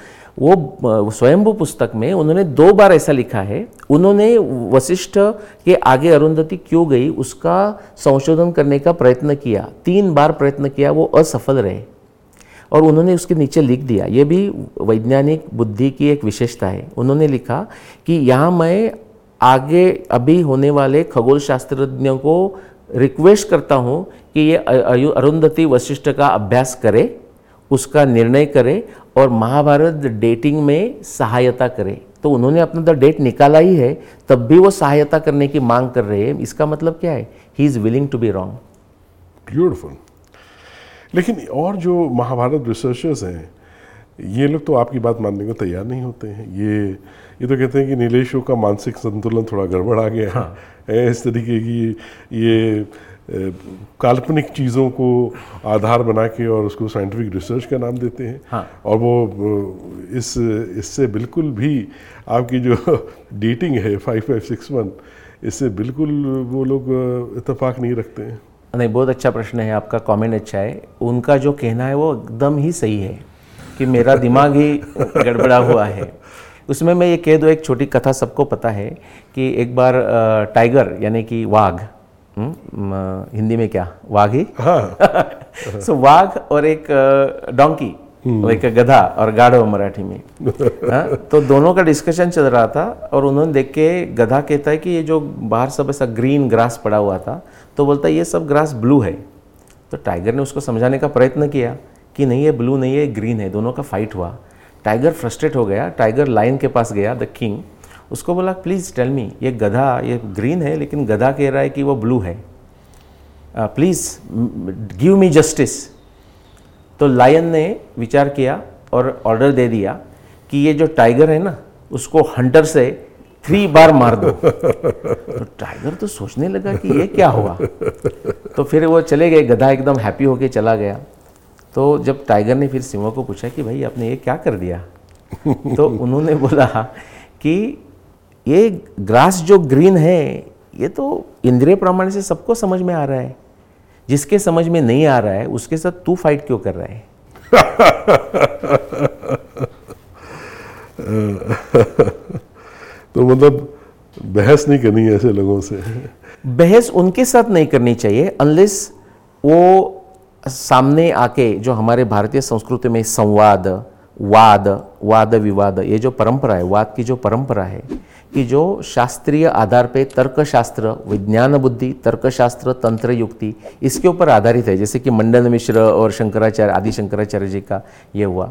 वो स्वयंभू पुस्तक में उन्होंने 2 बार ऐसा लिखा है, उन्होंने वशिष्ठ के आगे अरुंधति क्यों गई उसका संशोधन करने का प्रयत्न किया, 3 बार प्रयत्न किया, वो असफल रहे, और उन्होंने उसके नीचे लिख दिया। ये भी वैज्ञानिक बुद्धि की एक विशेषता है। उन्होंने लिखा कि यहाँ मैं आगे अभी होने वाले खगोल शास्त्रज्ञों को रिक्वेस्ट करता हूँ कि ये अरुंधति वशिष्ठ का अभ्यास करे, उसका निर्णय करे और महाभारत डेटिंग में सहायता करे। तो उन्होंने अपना तो डेट निकाला ही है, तब भी वो सहायता करने की मांग कर रहे हैं। इसका मतलब क्या है? He is willing to be wrong. Beautiful. लेकिन और जो महाभारत रिसर्चर्स हैं, ये लोग तो आपकी बात मानने को तैयार नहीं होते हैं। ये तो कहते हैं कि नीलेशों का मानसिक संतुलन थोड़ा गड़बड़ आ गया है। इस तरीके की ये काल्पनिक चीज़ों को आधार बना के और उसको साइंटिफिक रिसर्च का नाम देते हैं। और वो इससे बिल्कुल भी आपकी जो डेटिंग है 5561, इससे बिल्कुल वो लोग इत्तेफाक नहीं रखते हैं। नहीं, बहुत अच्छा प्रश्न है आपका, कमेंट अच्छा है। उनका जो कहना है वो एकदम ही सही है कि मेरा दिमाग ही गड़बड़ा हुआ है। उसमें मैं ये कह दूँ, एक छोटी कथा सबको पता है कि एक बार टाइगर यानी कि वाघ, हिंदी में क्या, वाघ ही, सो वाघ और एक डोंकी, एक गधा और गाढ़व मराठी में, तो दोनों का डिस्कशन चल रहा था। और उन्होंने देख के गधा कहता है कि ये जो बाहर सब ऐसा ग्रीन ग्रास पड़ा हुआ था, तो बोलता है ये सब ग्रास ब्लू है। तो टाइगर ने उसको समझाने का प्रयत्न किया कि नहीं, ये ब्लू नहीं है, ग्रीन है। दोनों का फाइट हुआ। टाइगर फ्रस्ट्रेट हो गया। टाइगर लायन के पास गया, द किंग, उसको बोला प्लीज़ टेल मी, ये गधा ये ग्रीन है लेकिन गधा कह रहा है कि वो ब्लू है, प्लीज़ गिव मी जस्टिस। तो लायन ने विचार किया और ऑर्डर दे दिया कि ये जो टाइगर है ना, उसको हंटर से 3 बार मार दो। तो टाइगर तो सोचने लगा कि ये क्या हुआ, तो फिर वो चले गए। गधा एकदम हैप्पी होके चला गया। तो जब टाइगर ने फिर सिंह को पूछा कि भाई आपने ये क्या कर दिया, तो उन्होंने बोला कि ये ग्रास जो ग्रीन है ये तो इंद्रिय प्रमाण से सबको समझ में आ रहा है, जिसके समझ में नहीं आ रहा है उसके साथ तू फाइट क्यों कर रहा है? तो मतलब बहस नहीं करनी है ऐसे लोगों से। बहस उनके साथ नहीं करनी चाहिए अनलेस वो सामने आके, जो हमारे भारतीय संस्कृति में संवाद, वाद विवाद, ये जो परंपरा है, वाद की जो परंपरा है, कि जो शास्त्रीय आधार पे तर्कशास्त्र, विज्ञान बुद्धि, तर्कशास्त्र, तंत्र युक्ति, इसके ऊपर आधारित है। जैसे कि मंडन मिश्र और शंकराचार्य, आदि शंकराचार्य जी का ये हुआ।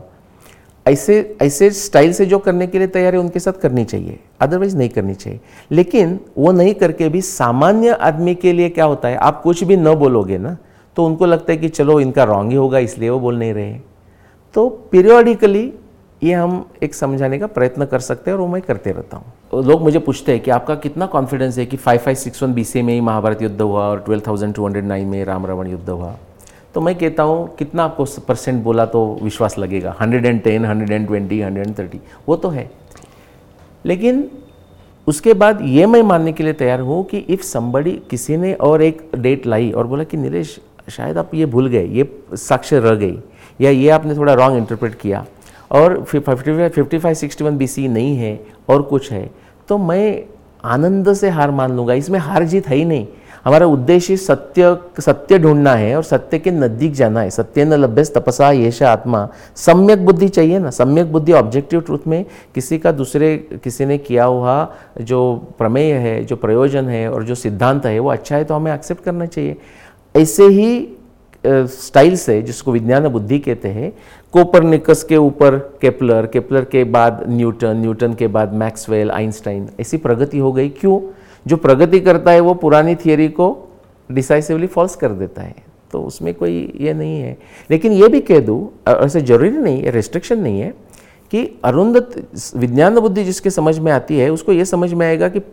ऐसे स्टाइल से जो करने के लिए तैयार है उनके साथ करनी चाहिए, अदरवाइज नहीं करनी चाहिए। लेकिन वो नहीं करके भी सामान्य आदमी के लिए क्या होता है, आप कुछ भी न बोलोगे ना, तो उनको लगता है कि चलो इनका रॉन्ग ही होगा इसलिए वो बोल नहीं रहे। तो पीरियोडिकली ये हम एक समझाने का प्रयत्न कर सकते हैं और वो मैं करते रहता हूँ। लोग मुझे पूछते हैं कि आपका कितना कॉन्फिडेंस है कि 5561 BC में ही महाभारत युद्ध हुआ और 12,209 में राम रावण युद्ध हुआ। तो मैं कहता हूँ कितना आपको % बोला तो विश्वास लगेगा, 110, 120, 130, वो तो है। लेकिन उसके बाद ये मैं मानने के लिए तैयार हूँ कि इफ़ समबडी, किसी ने और एक डेट लाई और बोला कि नीलेश शायद आप ये भूल गए, ये साक्ष्य रह गई, या ये आपने थोड़ा रॉन्ग इंटरप्रेट किया और 5561 BC नहीं है और कुछ है, तो मैं आनंद से हार मान लूँगा। इसमें हार जीत है ही नहीं। हमारा उद्देश्य सत्य ढूंढना है और सत्य के नज़दीक जाना है। सत्य न लभ्यस तपसा येषा आत्मा। सम्यक बुद्धि चाहिए ना। सम्यक बुद्धि ऑब्जेक्टिव ट्रूथ में किसी ने किया हुआ जो प्रमेय है, जो प्रयोजन है और जो सिद्धांत है वो अच्छा है तो हमें एक्सेप्ट करना चाहिए। ऐसे ही स्टाइल से, जिसको विज्ञान बुद्धि कहते हैं, कोपरनिकस के ऊपर केपलर, केपलर के बाद न्यूटन, न्यूटन के बाद मैक्सवेल, आइंस्टाइन, ऐसी प्रगति हो गई। क्यों? जो प्रगति करता है वो पुरानी थियरी को डिसाइसिवली फॉल्स कर देता है, तो उसमें कोई ये नहीं है। लेकिन ये भी कह दूँ, ऐसे जरूरी नहीं है, रेस्ट्रिक्शन नहीं है कि अरुंधति, विज्ञान बुद्धि जिसके समझ में आती है उसको ये समझ में आएगा कि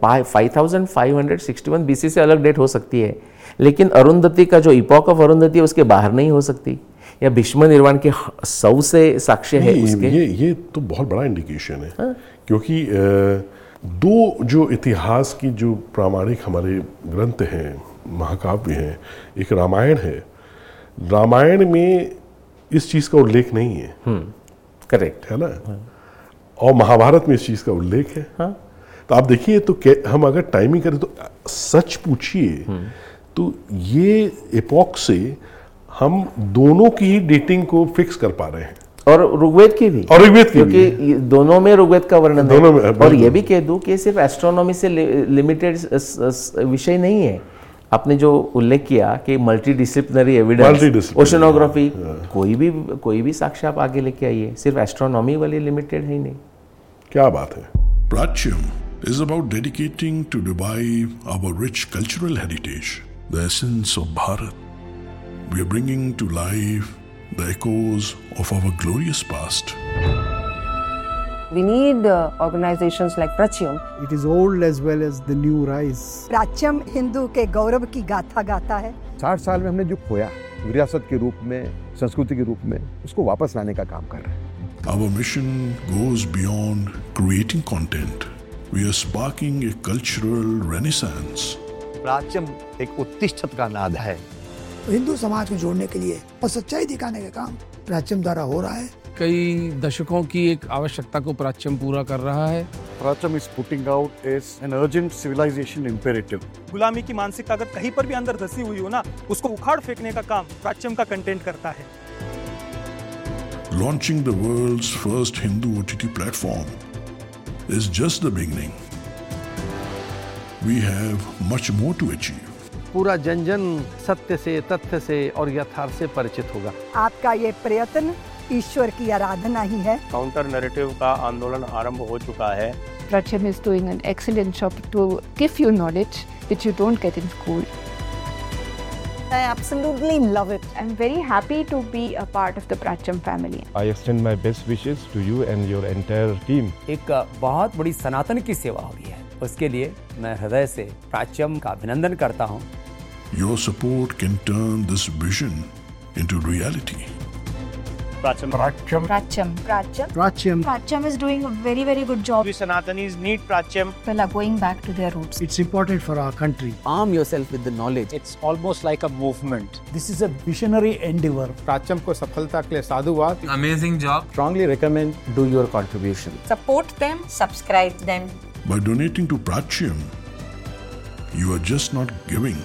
5561 BC से अलग डेट हो सकती है, लेकिन अरुंधति का जो इपॉक ऑफ अरुंधति है उसके बाहर नहीं हो सकती। या भीष्म निर्वाण के 100 से साक्ष्य है उसके? ये तो बहुत बड़ा इंडिकेशन है। क्योंकि दो जो इतिहास की जो प्रामाणिक हमारे ग्रंथ हैं, महाकाव्य हैं, एक रामायण है। रामायण में इस चीज़ का उल्लेख नहीं है। करेक्ट है ना। और महाभारत में इस चीज़ का उल्लेख है। तो आप देखिए, तो हम अगर टाइमिंग करें तो सच पूछिए तो ये एपॉक से हम दोनों की ही डेटिंग को फिक्स कर पा रहे हैं। और ऋग्वेद की भी, क्योंकि दोनों में ऋग्वेद का वर्णन है। और ये भी कह दूं कि सिर्फ एस्ट्रोनॉमी से लिमिटेड विषय नहीं है। आपने जो उल्लेख किया कि मल्टी डिसिप्लिनरी एविडेंस, ओशनोग्राफी, कोई भी साक्ष्य आप आगे लेके आइए, सिर्फ एस्ट्रोनॉमी वाली लिमिटेड है ही नहीं। क्या बात है। Pratyam is about dedicating to revive our rich cultural heritage, the essence of Bharat. We are bringing to life the echoes of our glorious past. We need organizations like Pratyam. It is old as well as the new rise. प्राच्यम Hindu के गौरव की गाथा गाता है। 60 साल में हमने जो खोया विरासत के रूप में, संस्कृति के रूप में, उसको वापस लाने का काम कर रहे हैं। Our mission goes beyond creating content. We are sparking a cultural renaissance. प्राच्यम एक उत्तिष्ठत का नाद है। हिंदू समाज को जोड़ने के लिए और सच्चाई दिखाने का काम प्राच्यम द्वारा हो रहा है। कई दशकों की एक आवश्यकता को प्राच्यम पूरा कर रहा है। Pratyam is putting out is an urgent civilization imperative. गुलामी की मानसिकता अगर कहीं पर भी अंदर धसी हुई हो ना, उसको उखाड़ फेंकने का काम प्राच्यम का कंटेंट करता है। Launching the world's first Hindu OTT platform is just the beginning. We have much more to achieve. पूरा जन जन सत्य से, तथ्य से और यथार्थ से परिचित होगा। आपका ये प्रयत्न ईश्वर की आराधना ही है। काउंटर नैरेटिव का आंदोलन आरंभ हो चुका है। Pratyam is doing an excellent job to give you knowledge which you don't get in school. I absolutely love it. I'm very happy to be a part of the Pratyam family. I extend my best wishes to you and your entire team. एक बहुत बड़ी सनातन की सेवा हो रही है, उसके लिए मैं हृदय से प्राच्यम का अभिनंदन करता हूँ। Your support can turn this vision into reality. Pratyam. Pratyam is doing a very good job. We Sanatanis need Pratyam. People are going back to their roots. It's important for our country. Arm yourself with the knowledge. It's almost like a movement. This is a visionary endeavor. प्राच्यम को सफलता के लिए साधुवाद। Amazing job. Strongly recommend do your contribution. Support them, subscribe them. By donating to Pratyam, you are just not giving.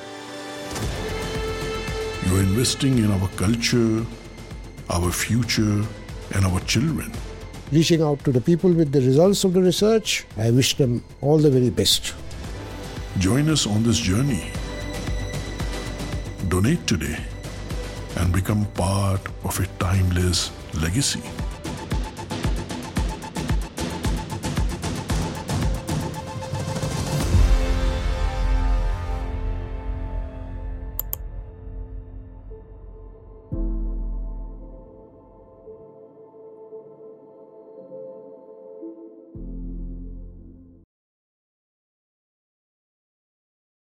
You are investing in our culture, our future, and our children. Reaching out to the people with the results of the research, I wish them all the very best. Join us on this journey. Donate today and become part of a timeless legacy.